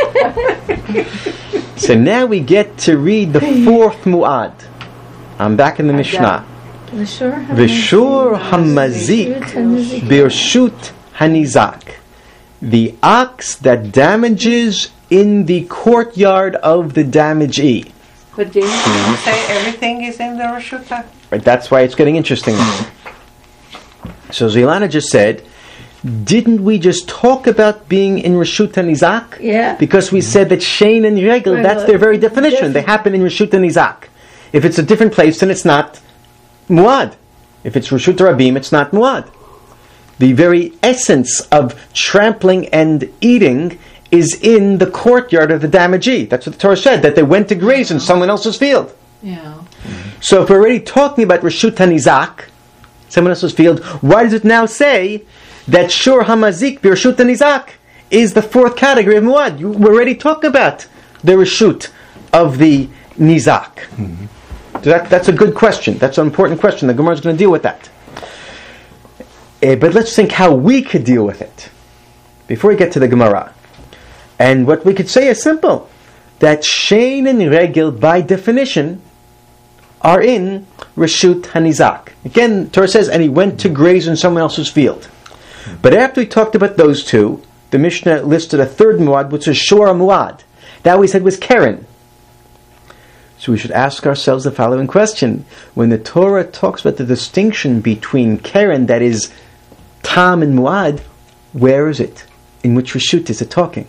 So now we get to read the fourth mu'ad. I'm back in the Mishnah. V'shur hamazik birshut hanizak. The ox that damages in the courtyard of the damagee. But didn't you say everything is in the Rashuta? Right, that's why it's getting interesting. So Zilana just said, didn't we just talk about being in Reshut HaNizak? Yeah. Because we said that Shein and Regel, that's their very definition. They happen in Reshut HaNizak. If it's a different place, then it's not Muad. If it's Reshut Rabim, it's not Muad. The very essence of trampling and eating is in the courtyard of the damagee. That's what the Torah said, that they went to graze in someone else's field. Yeah. So if we're already talking about Reshut HaNizak, someone else's field, why does it now say that Shur Hamazik Birshut HaNizak is the fourth category of Muad? You, we're already talking about the Reshut of the Nizak. Mm-hmm. So that, that's a good question. That's an important question. The Gemara is going to deal with that. Uh, but let's think how we could deal with it before we get to the Gemara. And what we could say is simple. That Shein and Regel, by definition, are in Reshut HaNizak. Again, Torah says, and he went to graze in someone else's field. But after we talked about those two, the Mishnah listed a third Muad, which is Shor Muad. That we said was Keren. So we should ask ourselves the following question. When the Torah talks about the distinction between Keren, that is Tam and Muad, where is it? In which Reshut is it talking?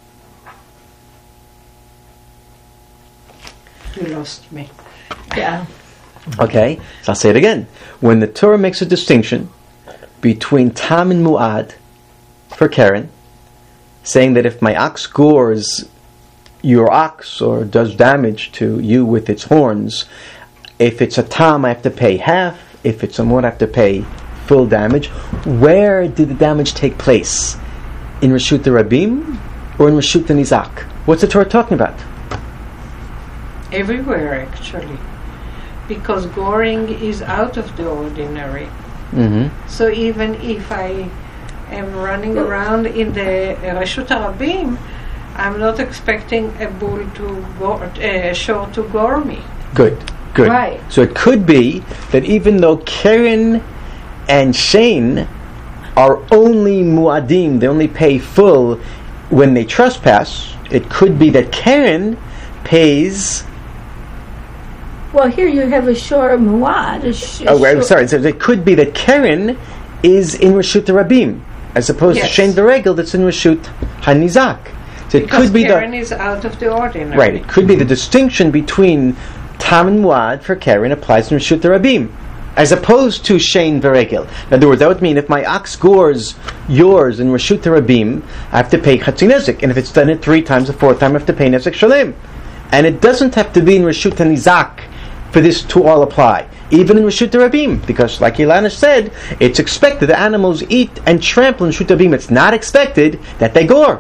You lost me. Yeah. Okay, so I'll say it again. When the Torah makes a distinction between Tam and Muad for Keren, saying that if my ox gores your ox or does damage to you with its horns, if it's a Tam I have to pay half, if it's a Muad I have to pay full damage. Where did the damage take place? In Reshut Rabim or in Reshut Nizak? What's the Torah talking about? Everywhere, actually. Because goring is out of the ordinary. Mm-hmm. So even if I am running around in the Reshut Rabim, I'm not expecting a bull to go, a shore to gore me. Good, good. Right. So it could be that even though Keren and Shein are only Muadim, they only pay full when they trespass, it could be that Keren pays... Well, here you have a Shor Muad. A sh- Oh, I'm shor- sorry. So it could be that Keren is in Reshut Rabim, as opposed Yes. to Shein Beregel that's in Reshut HaNizak. So it Because could be Keren the is out of the ordinary. right. It could be the distinction between Tam and Muad for Keren applies in Reshut Rabim, as opposed to Shein Beregel. In other words, that would mean if my ox gores yours in Reshut Rabim, I have to pay Chatzi Nezek, and if it's done it three times, the fourth time I have to pay Nezek Shalem. And it doesn't have to be in Reshut HaNizak for this to all apply, even in Reshut Rabim, because like Ilana said, it's expected that animals eat and trample in Reshut Rabim. It's not expected that they gore.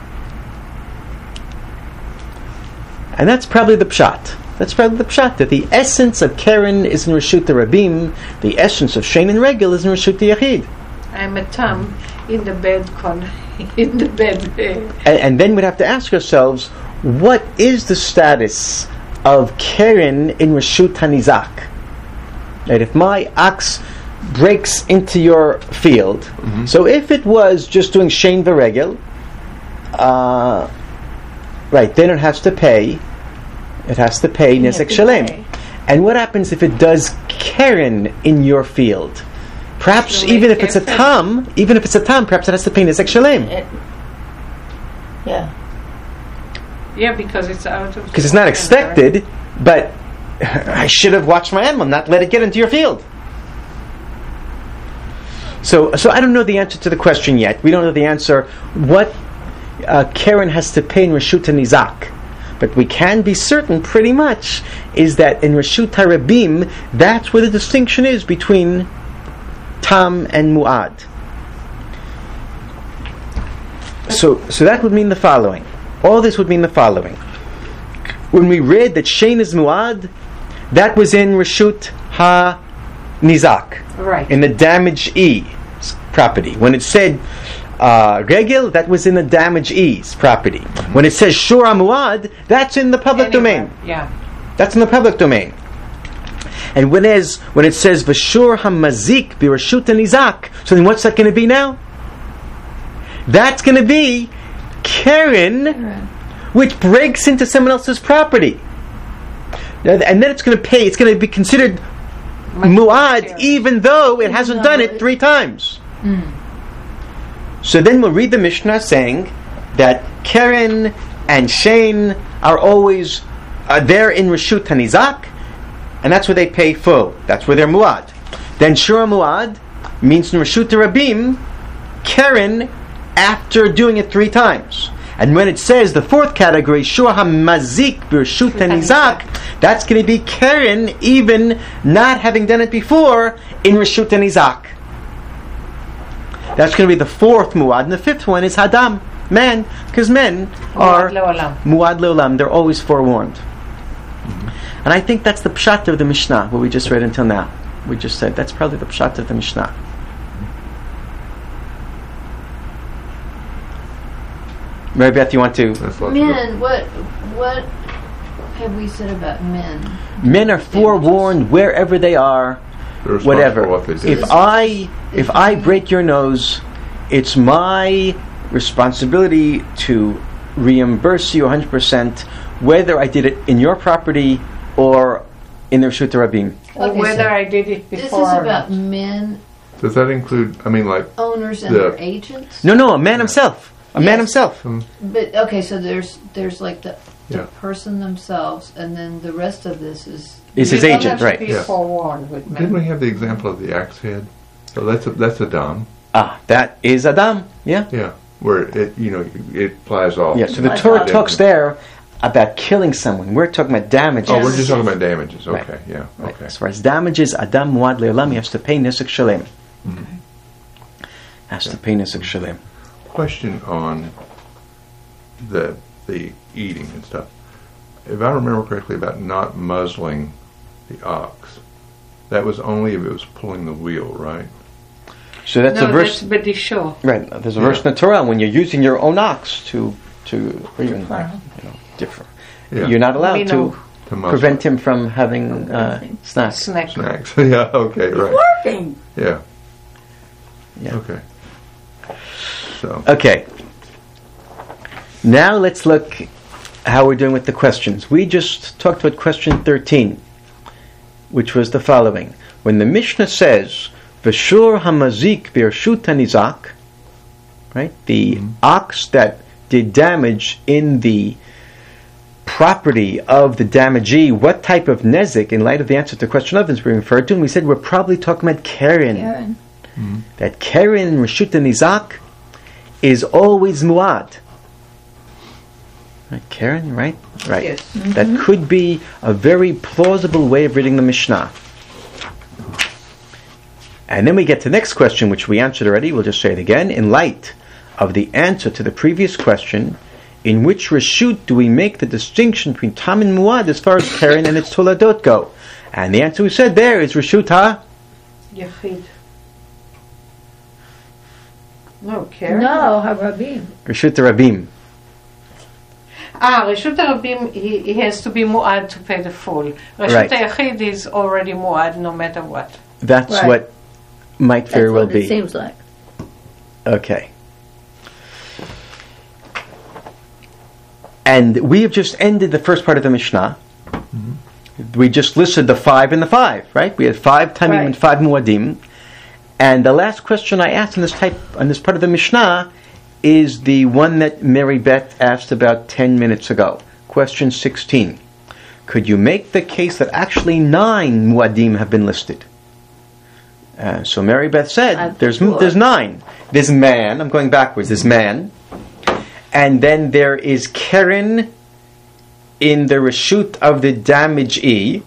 And that's probably the pshat. That's probably the pshat, that the essence of Keren is in Reshut Rabim, the essence of Shein and Regel is in Reshut Yachid. I'm a tam in the bed con in the bed. Uh, And, and then we'd have to ask ourselves, what is the status of Keren in Reshut HaNizak? Right, if my ox breaks into your field, mm-hmm. so if it was just doing Shein V'Regel, uh, right, then it has to pay, it has to pay Nezek Shalem. And what happens if it does Keren in your field? Perhaps even if it's a Tam, even if it's a Tam, perhaps it has to pay Nezek Shalem. It, yeah. yeah, because it's out of. Because it's not expected, but I should have watched my animal, not let it get into your field. So, so I don't know the answer to the question yet. We don't know the answer. What uh, Karen has to pay in Reshut HaNizak. But we can be certain, pretty much, is that in Reshut HaRabim, that's where the distinction is between Tam and Mu'ad. So, so that would mean the following. All this would mean the following. When we read that Shein is Mu'ad, that was in Reshut HaNizak, Right. in the damage E property. When it said uh, Regel, that was in the damage E's property. When it says Shur HaMu'ad, that's in the public Anywhere. domain. Yeah. That's in the public domain. And when, as, when it says V'shur HaMazik B'Reshut HaNizak, so then what's that going to be now? That's going to be Karen, which breaks into someone else's property. And then it's going to pay, it's going to be considered Mu'ad, even though it hasn't done it three times. Mm. So then we'll read the Mishnah saying that Karen and Shein are always uh, there in Reshut HaNizak, and that's where they pay full. That's where they're Mu'ad. Then Shur Mu'ad means in Reshut HaRabim, Karen, after doing it three times. And when it says the fourth category, Shur HaMazik B'Reshut HaNizak, that's going to be Karen, even not having done it before, in Reshut HaNizak. That's going to be the fourth Mu'ad. And the fifth one is Hadam, man, because men are Le'olam. Mu'ad Le'olam. They're always forewarned. Mm-hmm. And I think that's the pshat of the Mishnah, what we just read until now. We just said that's probably the pshat of the Mishnah. Mary Beth, you want to? Men, what what have we said about men? Men are forewarned wherever they are, They're responsible whatever. for what they do. If I if I break your nose, it's my responsibility to reimburse you one hundred percent, whether I did it in your property or in the Reshut HaRabim. Or Okay, whether so I did it This before. is or about not. men, Does that include, I mean, like, owners, and The- their agents. No, no, a man himself. A man Yes. himself. But okay, so there's there's like the the Yeah. person themselves, and then the rest of this is Is You his don't agent, have right? to be Yeah. forewarned with men. didn't we have the example of the axe head? So that's a, that's a dam. Ah, that is Adam. Yeah. Yeah, where it, you know, it flies off. Yeah, so the Like Torah that. talks there about killing someone. We're talking about damages. Oh, we're just talking about damages. Right. Okay, yeah, Right. okay. As far as damages, Adam Muad Le'olam, he has to pay Nesek Shalem. Has to pay Nesek Shalem. Question on the the eating and stuff. If I remember correctly about not muzzling the ox, that was only if it was pulling the wheel, right? So that's no, a verse. that's Bedisho. Right. There's a Yeah. verse in the Torah when you're using your own ox to to or even like, you know differ. Yeah. You're not We allowed know. to To muzzle prevent it. him from having uh, snacks. Snack. Snacks. Yeah. Okay. Right. Working. Yeah. Yeah. Okay. So. Okay. Now let's look how we're doing with the questions. We just talked about question thirteen, which was the following. When the Mishnah says, V'shur hamazik b'reshut hanizak, right, the Mm-hmm. ox that did damage in the property of the damagee, what type of nezik, in light of the answer to question eleven, is being referred to? And we said we're probably talking about Karen. Karen. That Karen in Reshut HaNizak is always Mu'ad. Right, Karen, right? Right. Yes. That could be a very plausible way of reading the Mishnah. And then we get to the next question, which we answered already. We'll just say it again. In light of the answer to the previous question, in which Reshut do we make the distinction between Tam and Mu'ad as far as Karen and its Toladot go? And the answer we said there is Reshut Ha. Yachid. No, Karen. No, Harabim. Reshut HaRabim. Ah, Reshut HaRabim, he, he has to be Mu'ad to pay the full. Reshut Right. HaYachid is already Mu'ad no matter what. That's Right. what might very That's well what be. it seems like. Okay. And we have just ended the first part of the Mishnah. We just listed the five and the five, right? We had five Tamim Right. and five Muadim. And the last question I asked in this type on this part of the Mishnah is the one that Mary Beth asked about ten minutes ago. Question sixteen. Could you make the case that actually nine Muadim have been listed? Uh, so Mary Beth said, Uh, there's sure. there's nine. There's man, I'm going backwards, there's man. and then there is Keren in the reshut of the damage E,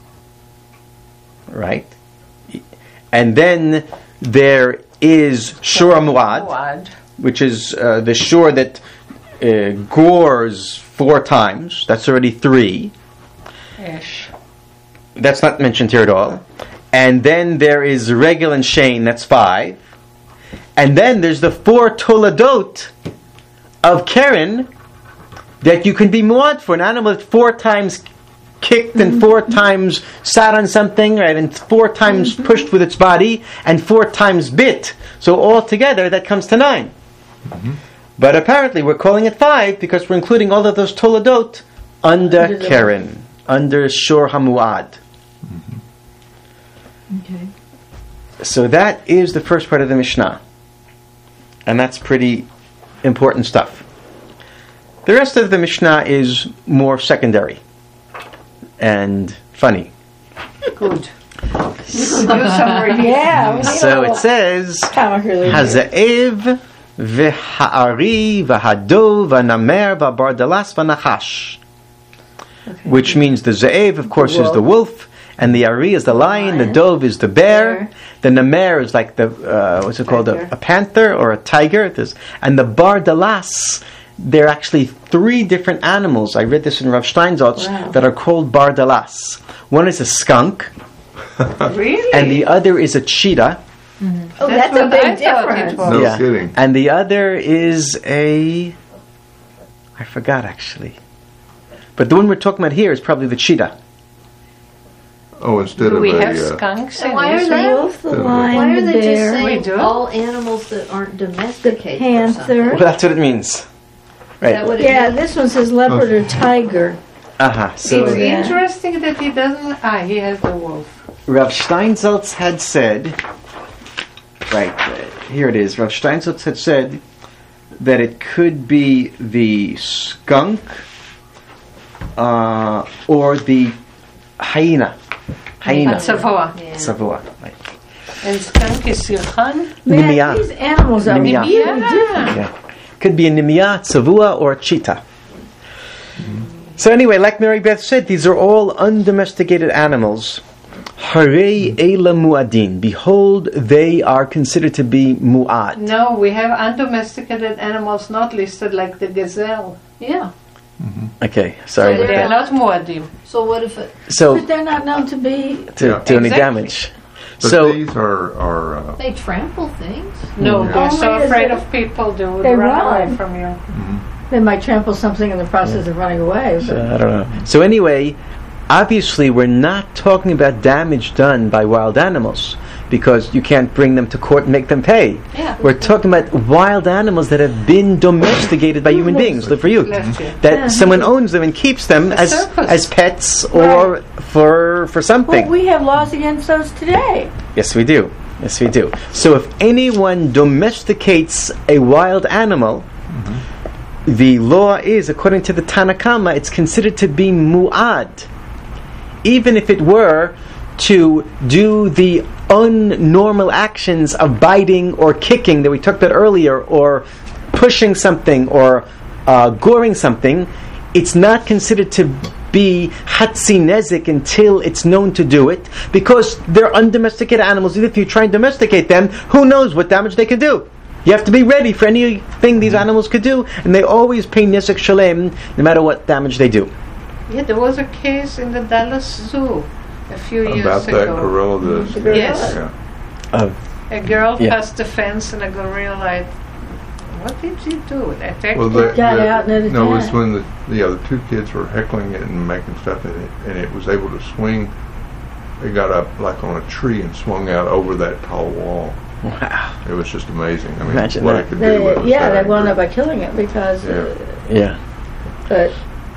right? And then there is Shur Muad, which is uh, the shur that uh, gores four times. That's already three. Ish. That's not mentioned here at all. And then there is Regel and Shane, that's five. And then there's the four Toladot of Keren that you can be muad for. An animal that four times kicked and four times sat on something, right, and four times mm-hmm. pushed with its body, and four times bit. So altogether, that comes to nine. Mm-hmm. But apparently, we're calling it five because we're including all of those Toladot under, under Keren, under Shur HaMuad. Mm-hmm. Okay. So that is the first part of the Mishnah. And that's pretty important stuff. The rest of the Mishnah is more secondary and funny. Good. Yeah. So it says, Hazaev v'ha'ari v'hadov v'namer v'bardalas v'nachash. Which means the Zaev, of course, is the wolf, and the Ari is the lion, the Dove is the bear, the Namer is like the, uh, what's it called, a, a panther or a tiger, There's, and the Bardalas, there are actually three different animals, I read this in Rav Steinsaltz, wow. that are called Bardalas. One is a skunk, really? and the other is a cheetah. Mm-hmm. Oh, that's, that's a big difference. No yeah. kidding. And the other is a, I forgot actually. But the one we're talking about here is probably the cheetah. Oh, instead do of we a... have uh, skunks and in why are they? Wolf, the lion, why are the they bear, just saying We do? all animals that aren't domesticated? the panther. Well, that's what it means. Right. Is that what it Yeah, means? this one says leopard or tiger. Uh-huh. So It's Yeah. interesting that he doesn't... Ah, he has the wolf. Rav Steinsaltz had said, right, uh, here it is. Rav Steinsaltz had said that it could be the skunk uh, or the hyena. Hyena. And Savoa. Yeah. Savoa. Right. And skunk is Sirhan. Man, Nimia. these animals are Nimia. really Yeah. different. Yeah. Could be a nimia, savua, or a cheetah. So anyway, like Mary Beth said, these are all undomesticated animals. Harei eila muadin. Behold, they are considered to be muad. No, we have undomesticated animals not listed like the gazelle. Yeah. Okay, sorry So about They are that. not muadim. So what if it? So, But they're not known to be. to Yeah. do any Exactly. damage. But So, these are... are uh, They trample things. No, Yeah. they're so Only afraid is of people they would they run run. away from you. They might trample something in the process of running away. But uh, I don't know. So anyway, obviously we're not talking about damage done by wild animals, because you can't bring them to court and make them pay. Yeah. We're talking about wild animals that have been domesticated by human beings, live for you. Left you. That Yeah. someone owns them and keeps them A as circus. as pets or for for something. well, we have laws against those today. Yes, we do. Yes, we do. So if anyone domesticates a wild animal, the law is, according to the Tanakama, it's considered to be mu'ad. Even if it were to do the unnormal actions of biting or kicking that we talked about earlier, or pushing something, or uh, goring something, it's not considered to be hatzi nezik until it's known to do it, because they're undomesticated animals. Even if you try and domesticate them, who knows what damage they could do? You have to be ready for anything these animals could do, and they always pay nezik shalem no matter what damage they do. Yeah, there was a case in the Dallas Zoo a few years about ago. that gorilla that... Yes. Yeah. Uh, A girl Yeah. passed the fence and a gorilla like, what did you do? Attacked Well, her? the, Got the- out and it no, it was attacked. when the, the other two kids were heckling it and making stuff in it, and it was able to swing. It got up like on a tree and swung out over that tall wall. wow. It was just amazing. I mean, Imagine what that. it could do. They, when it was yeah, that they wound up angry. by killing it because. Uh, Yeah. but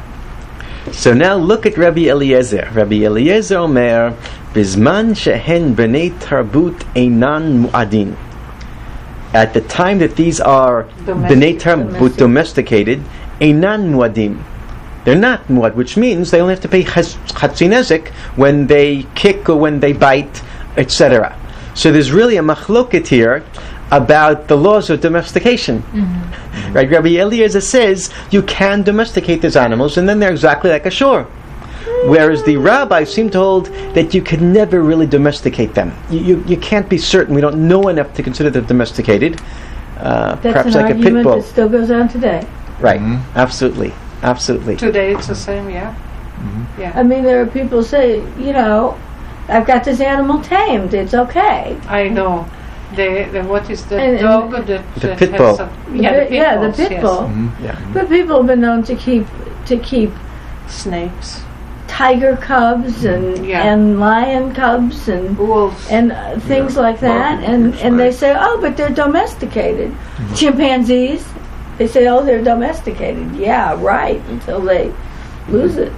So now look at Rabbi Eliezer. Rabbi Eliezer Omer, Bizman shehen b'nei tarbut einan mu'adin. At the time that these are b'nei tarbut domesticated, einan mu'adim. They're not mu'ad, which means they only have to pay chatzi nezik when they kick or when they bite, et cetera. So there's really a machloket here about the laws of domestication. Mm-hmm. Right? Rabbi Eliezer says you can domesticate these animals, and then they're exactly like a shore. Whereas the rabbis seem to hold that you could never really domesticate them. You, you, you can't be certain. We don't know enough to consider them domesticated. Uh, That's perhaps an like a pit argument bull. that still goes on today. Right. Mhm. Absolutely. Absolutely. Today it's the same, yeah. Mhm. Yeah. I mean, there are people say, you know, I've got this animal tamed. It's okay. I know. The, the what is the And- and dog that The that pit has bull. some- The yeah, pit- the pit yeah, the bulls, pit yes. bull. Mhm. Yeah. But people have been known to keep to keep Snakes, tiger cubs and Yeah. and lion cubs and wolves. and uh, things Yeah, like that, monkeys, and and they snakes. say, oh, but they're domesticated. Chimpanzees, they say, oh, they're domesticated. Yeah, right, until they lose it.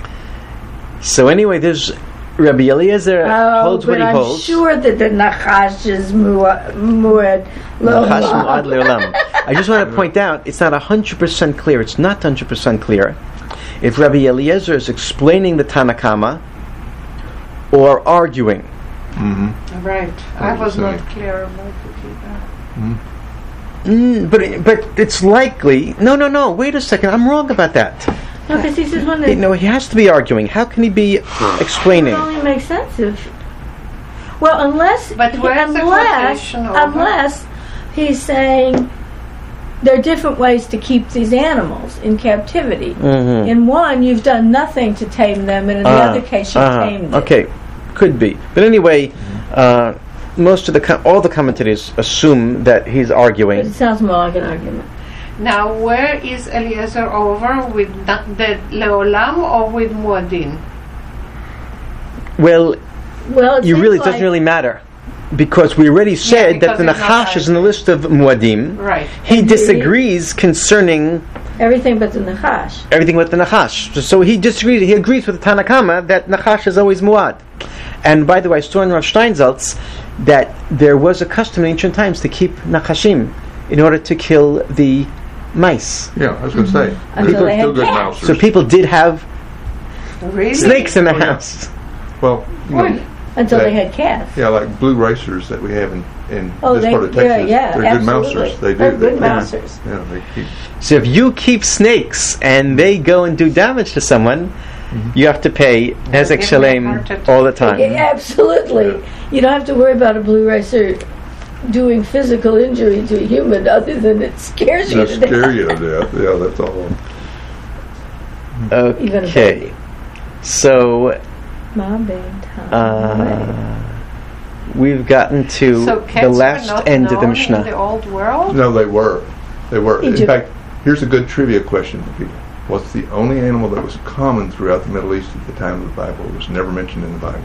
So anyway, there's Rabbi Eliezer Oh, holds but what he I'm holds. sure that the Nachash is muad muad Nachash lo- mu'ad le'olam. I just want to point out, it's not one hundred percent clear. It's not one hundred percent clear if Rabbi Eliezer is explaining the Tanakama or arguing. Mhm. Right. I What was was not saying. clear about it either. Mm, but but it's likely. No, no, no. Wait a second. I'm wrong about that. No, because he says when He- it, no, he has to be arguing. How can he be it explaining? only makes sense if. Well, unless But where's the unless quotation over? unless he's saying there are different ways to keep these animals in captivity. Mhm. In one, you've done nothing to tame them, and in the Ah, other case, you ah, tamed it. Okay, could be. But anyway, uh, most of the com- all the commentators assume that he's But arguing. it sounds more like an argument. Now, where is Eliezer over with na- the Leolam or with Muad'Din? Well, Well, it you seems really like doesn't really matter because we already said that because the it's not Nachash is in the list of Muadim. Right. He Indeed. disagrees concerning everything but the Nachash. everything with the Nachash. So he disagrees. He agrees with the Tanakama that Nachash is always Muad. And by the way, I saw in Rav Steinsaltz that there was a custom in ancient times to keep Nachashim in order to kill the mice. Yeah, I was going to say. Until They're they still had good cats. mousers. So people did have Really? snakes in the Oh, yeah. house. Well, you know, Until That- they had cats. yeah, like blue racers that we have in, in Oh, this they, part of yeah, Texas. yeah, They're absolutely. good mousers. They do. They're they good keep- mousers. Yeah, they keep. So if you keep snakes and they go and do damage to someone, you have to pay Nezek give me a heart Shalem attack. all the time. Yeah, absolutely. You don't have to worry about a blue racer doing physical injury to a human other than it scares you They'll to death. scare you to death. Yeah, that's all. Even a Okay, baby. so Mom being Tom. uh, we've gotten to So the cats were last not end of the known Mishnah. in the old world? No, they were. They were. In Egypt. fact, here's a good trivia question for people. What's the only animal that was common throughout the Middle East at the time of the Bible? It was never mentioned in the Bible.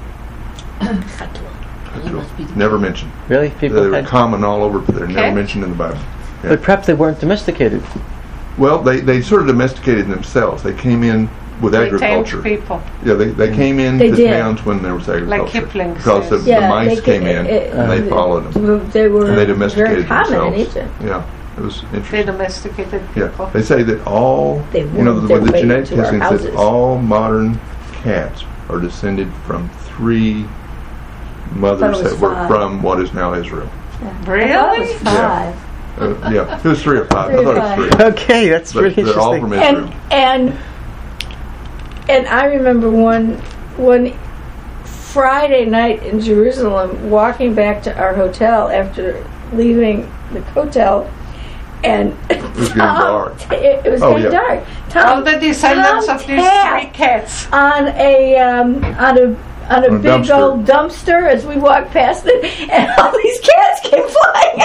Never mentioned. Really, They people were had, common all over, but they're never Cats? mentioned in the Bible. Yeah. but perhaps they weren't domesticated. Well, they, they sort of domesticated themselves. They came in with They agriculture. tamed people. Yeah, they, they came in They to did. towns when there was agriculture. Kipling because the, says. the Yeah, mice they came ca- in it- and they uh, followed them. They were And they very domesticated common in themselves. Egypt. Yeah, it was They interesting. domesticated Yeah, people. they say that all, They you know, wormed the, their the way genetic into our testing says houses. all modern cats are descended from three mothers was that were five. from what is now Israel. Really? I thought it was five. Uh, yeah, it was three or five. Three I or thought it was five. three. Okay, that's But really they're all from interesting. Israel. And and and I remember one one Friday night in Jerusalem, walking back to our hotel after leaving the hotel, and it was getting dark. It, it was Oh, getting yeah. dark. Tom, All the descendants Tom of these tapped three cats. on a um, on a on a On a big dumpster. old dumpster as we walked past it, and all these cats came flying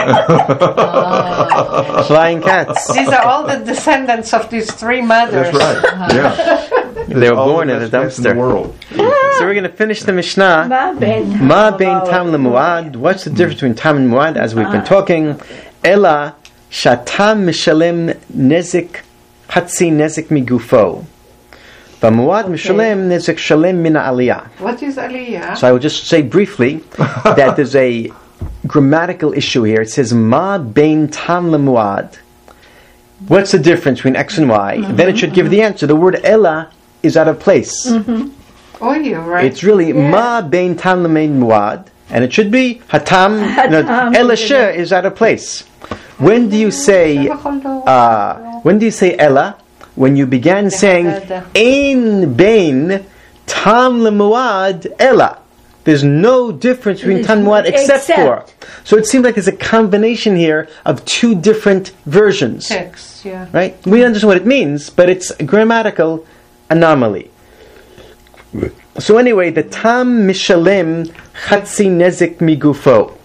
out. Flying cats. These are all the descendants of these three mothers. That's right. Yeah. They were All born the in a best cats in the dumpster. world. So we're going to finish the Mishnah. Ma ben Ma bein tam lemuad. What's the difference between tam and muad? As we've been talking, ela shatam mishalem nezik hatzi nezik migufo. Bamuad mishalem nezik shalem mina aliyah. What is Aliyah? So I will just say briefly that there's a grammatical issue here. It says ma bein tam lemuad. What's the difference between X and Y? Mm-hmm. Then it should give the answer. The word ela is out of place. Oh, you're right. It's really Yeah. ma bein tam lemein muad, and it should be hatam. No, Hatam. ela she is out of place. when do you say uh, when do you say Ella? When you began saying Ein Bein Tam Lemuad Ella. There's no difference between Tam Lemuad except, Except. for. So it seems like there's a combination here of two different versions. Text, yeah. Right? We understand what it means, but it's a grammatical anomaly. So anyway, the Tam Mishalem Chatzi Nezik Migufo.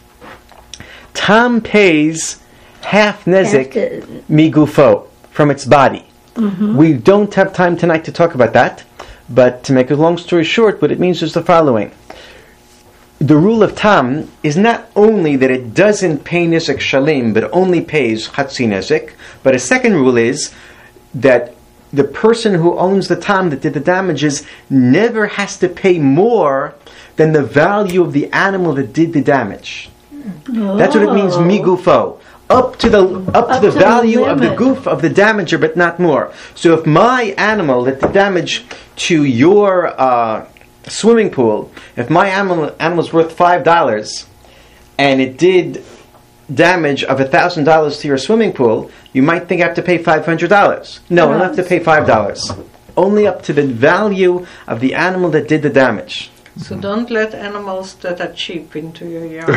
Tam pays half Nezik Half Migufo, from its body. Mm-hmm. We don't have time tonight to talk about that, but to make a long story short, what it means is the following. The rule of Tam is not only that it doesn't pay Nezik Shalim, but only pays Chatzi Nezik, but a second rule is that the person who owns the Tam that did the damages never has to pay more than the value of the animal that did the damage. That's what it means, migufo. Up to the up, Up to the to the value of the limit. goof of the damager, but not more. So if my animal that did damage to your uh, swimming pool, if my animal animal's worth five dollars, and it did damage of a thousand dollars to your swimming pool, you might think I have to pay five hundred dollars. No, I don't have to pay five dollars. Only up to the value of the animal that did the damage. So don't let animals that are cheap into your yard.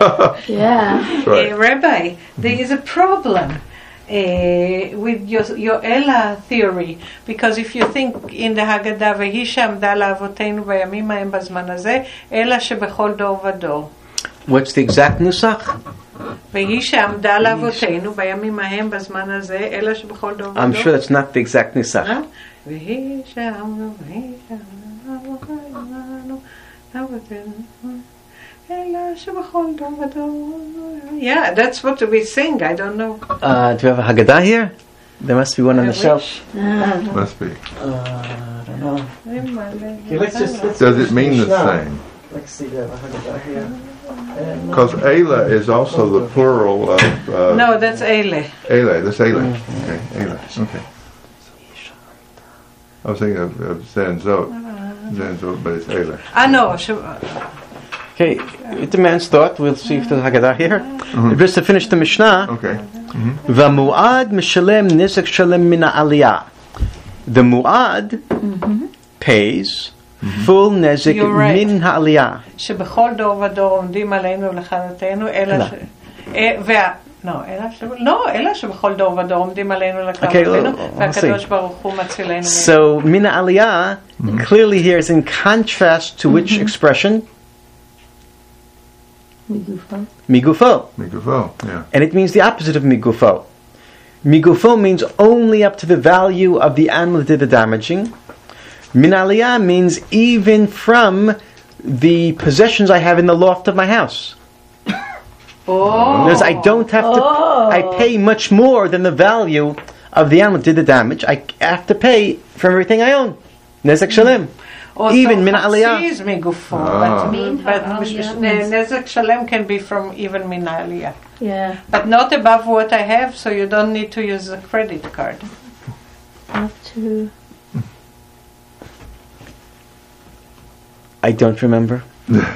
Yeah. Right. Uh, Rabbi, there is a problem uh, with your, your Ella theory, because if you think in the Haggadah, והיא שעמדה לאבותינו בימים ההם בזמן הזה, אלא שבכל דור ודור. What's the exact nusach? והיא שעמדה לאבותינו בימים ההם בזמן הזה, אלא שבכל דור ודור. I'm sure that's not the exact nusach. אה? והיא שעמדה, והיא שעמדה לאבותינו, לאבותינו, אלא שבכל דור ודור. Yeah, that's what we sing. I don't know. Uh, do we have a Haggadah here? There must be one on I the shelf. wish. Must be. Uh, I don't know. Okay, let's just- let's- Does it mean the same? Let's see, we have a Haggadah here. Because Ayla is also the plural of uh, No, that's Ele. Ayla. That's Ayla. Okay, Ayla. Okay. I was thinking of, of Zanzot. Zanzot, but it's Ayla. Ah, no. sh- Okay, it demands thought. We'll see if there's a Haggadah here. Just to finish the Mishnah. Okay. V'mu'ad mishalem nizek shalem min ha'aliyah. The mu'ad pays full nezek You're right. min ha'aliyah. שבכל דור ודור עומדים עלינו ולכלותנו, אלא לא. ש... אה, וה... לא, אלא ש... לא, אלא שבכל דור ודור עומדים עלינו Okay, לכלותנו, well, I'll והקדוש see. ברוך הוא מצילנו. So min ha'aliyah clearly here is in contrast to which expression? Migufo. Mikufo. Yeah. And it means the opposite of migufo. Migufo means only up to the value of the animal that did the damaging. Min aliyah means even from the possessions I have in the loft of my house. Oh. Because I don't have to, Oh. I pay much more than the value of the animal that did the damage. I have to pay for everything I own. Nezek shalem. Also, even min חצי aliyah. is מגופו, Ah. but, Min but ha'aliyah מש- means- נזק שלם can be from even min aliyah. Yeah. But not above what I have, so you don't need to use a credit card. Up to. I don't remember.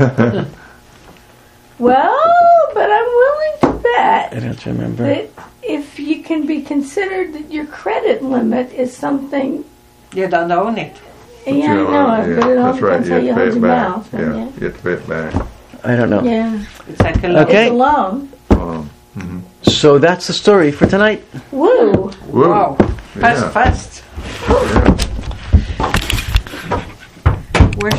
Well, but I'm willing to I bet don't remember. that if you can be considered that your credit limit is something. You don't own it. Yeah, You I know, know, but it all that's right. depends You how have you to pay hold it your back. mouth. Yeah, Yeah. you have to pay it back. I don't know. Yeah. It's like a loan. Okay. It's a loan. Um, So that's the story for tonight. Woo! woo. Wow. Fast, Yeah. fast. Yeah.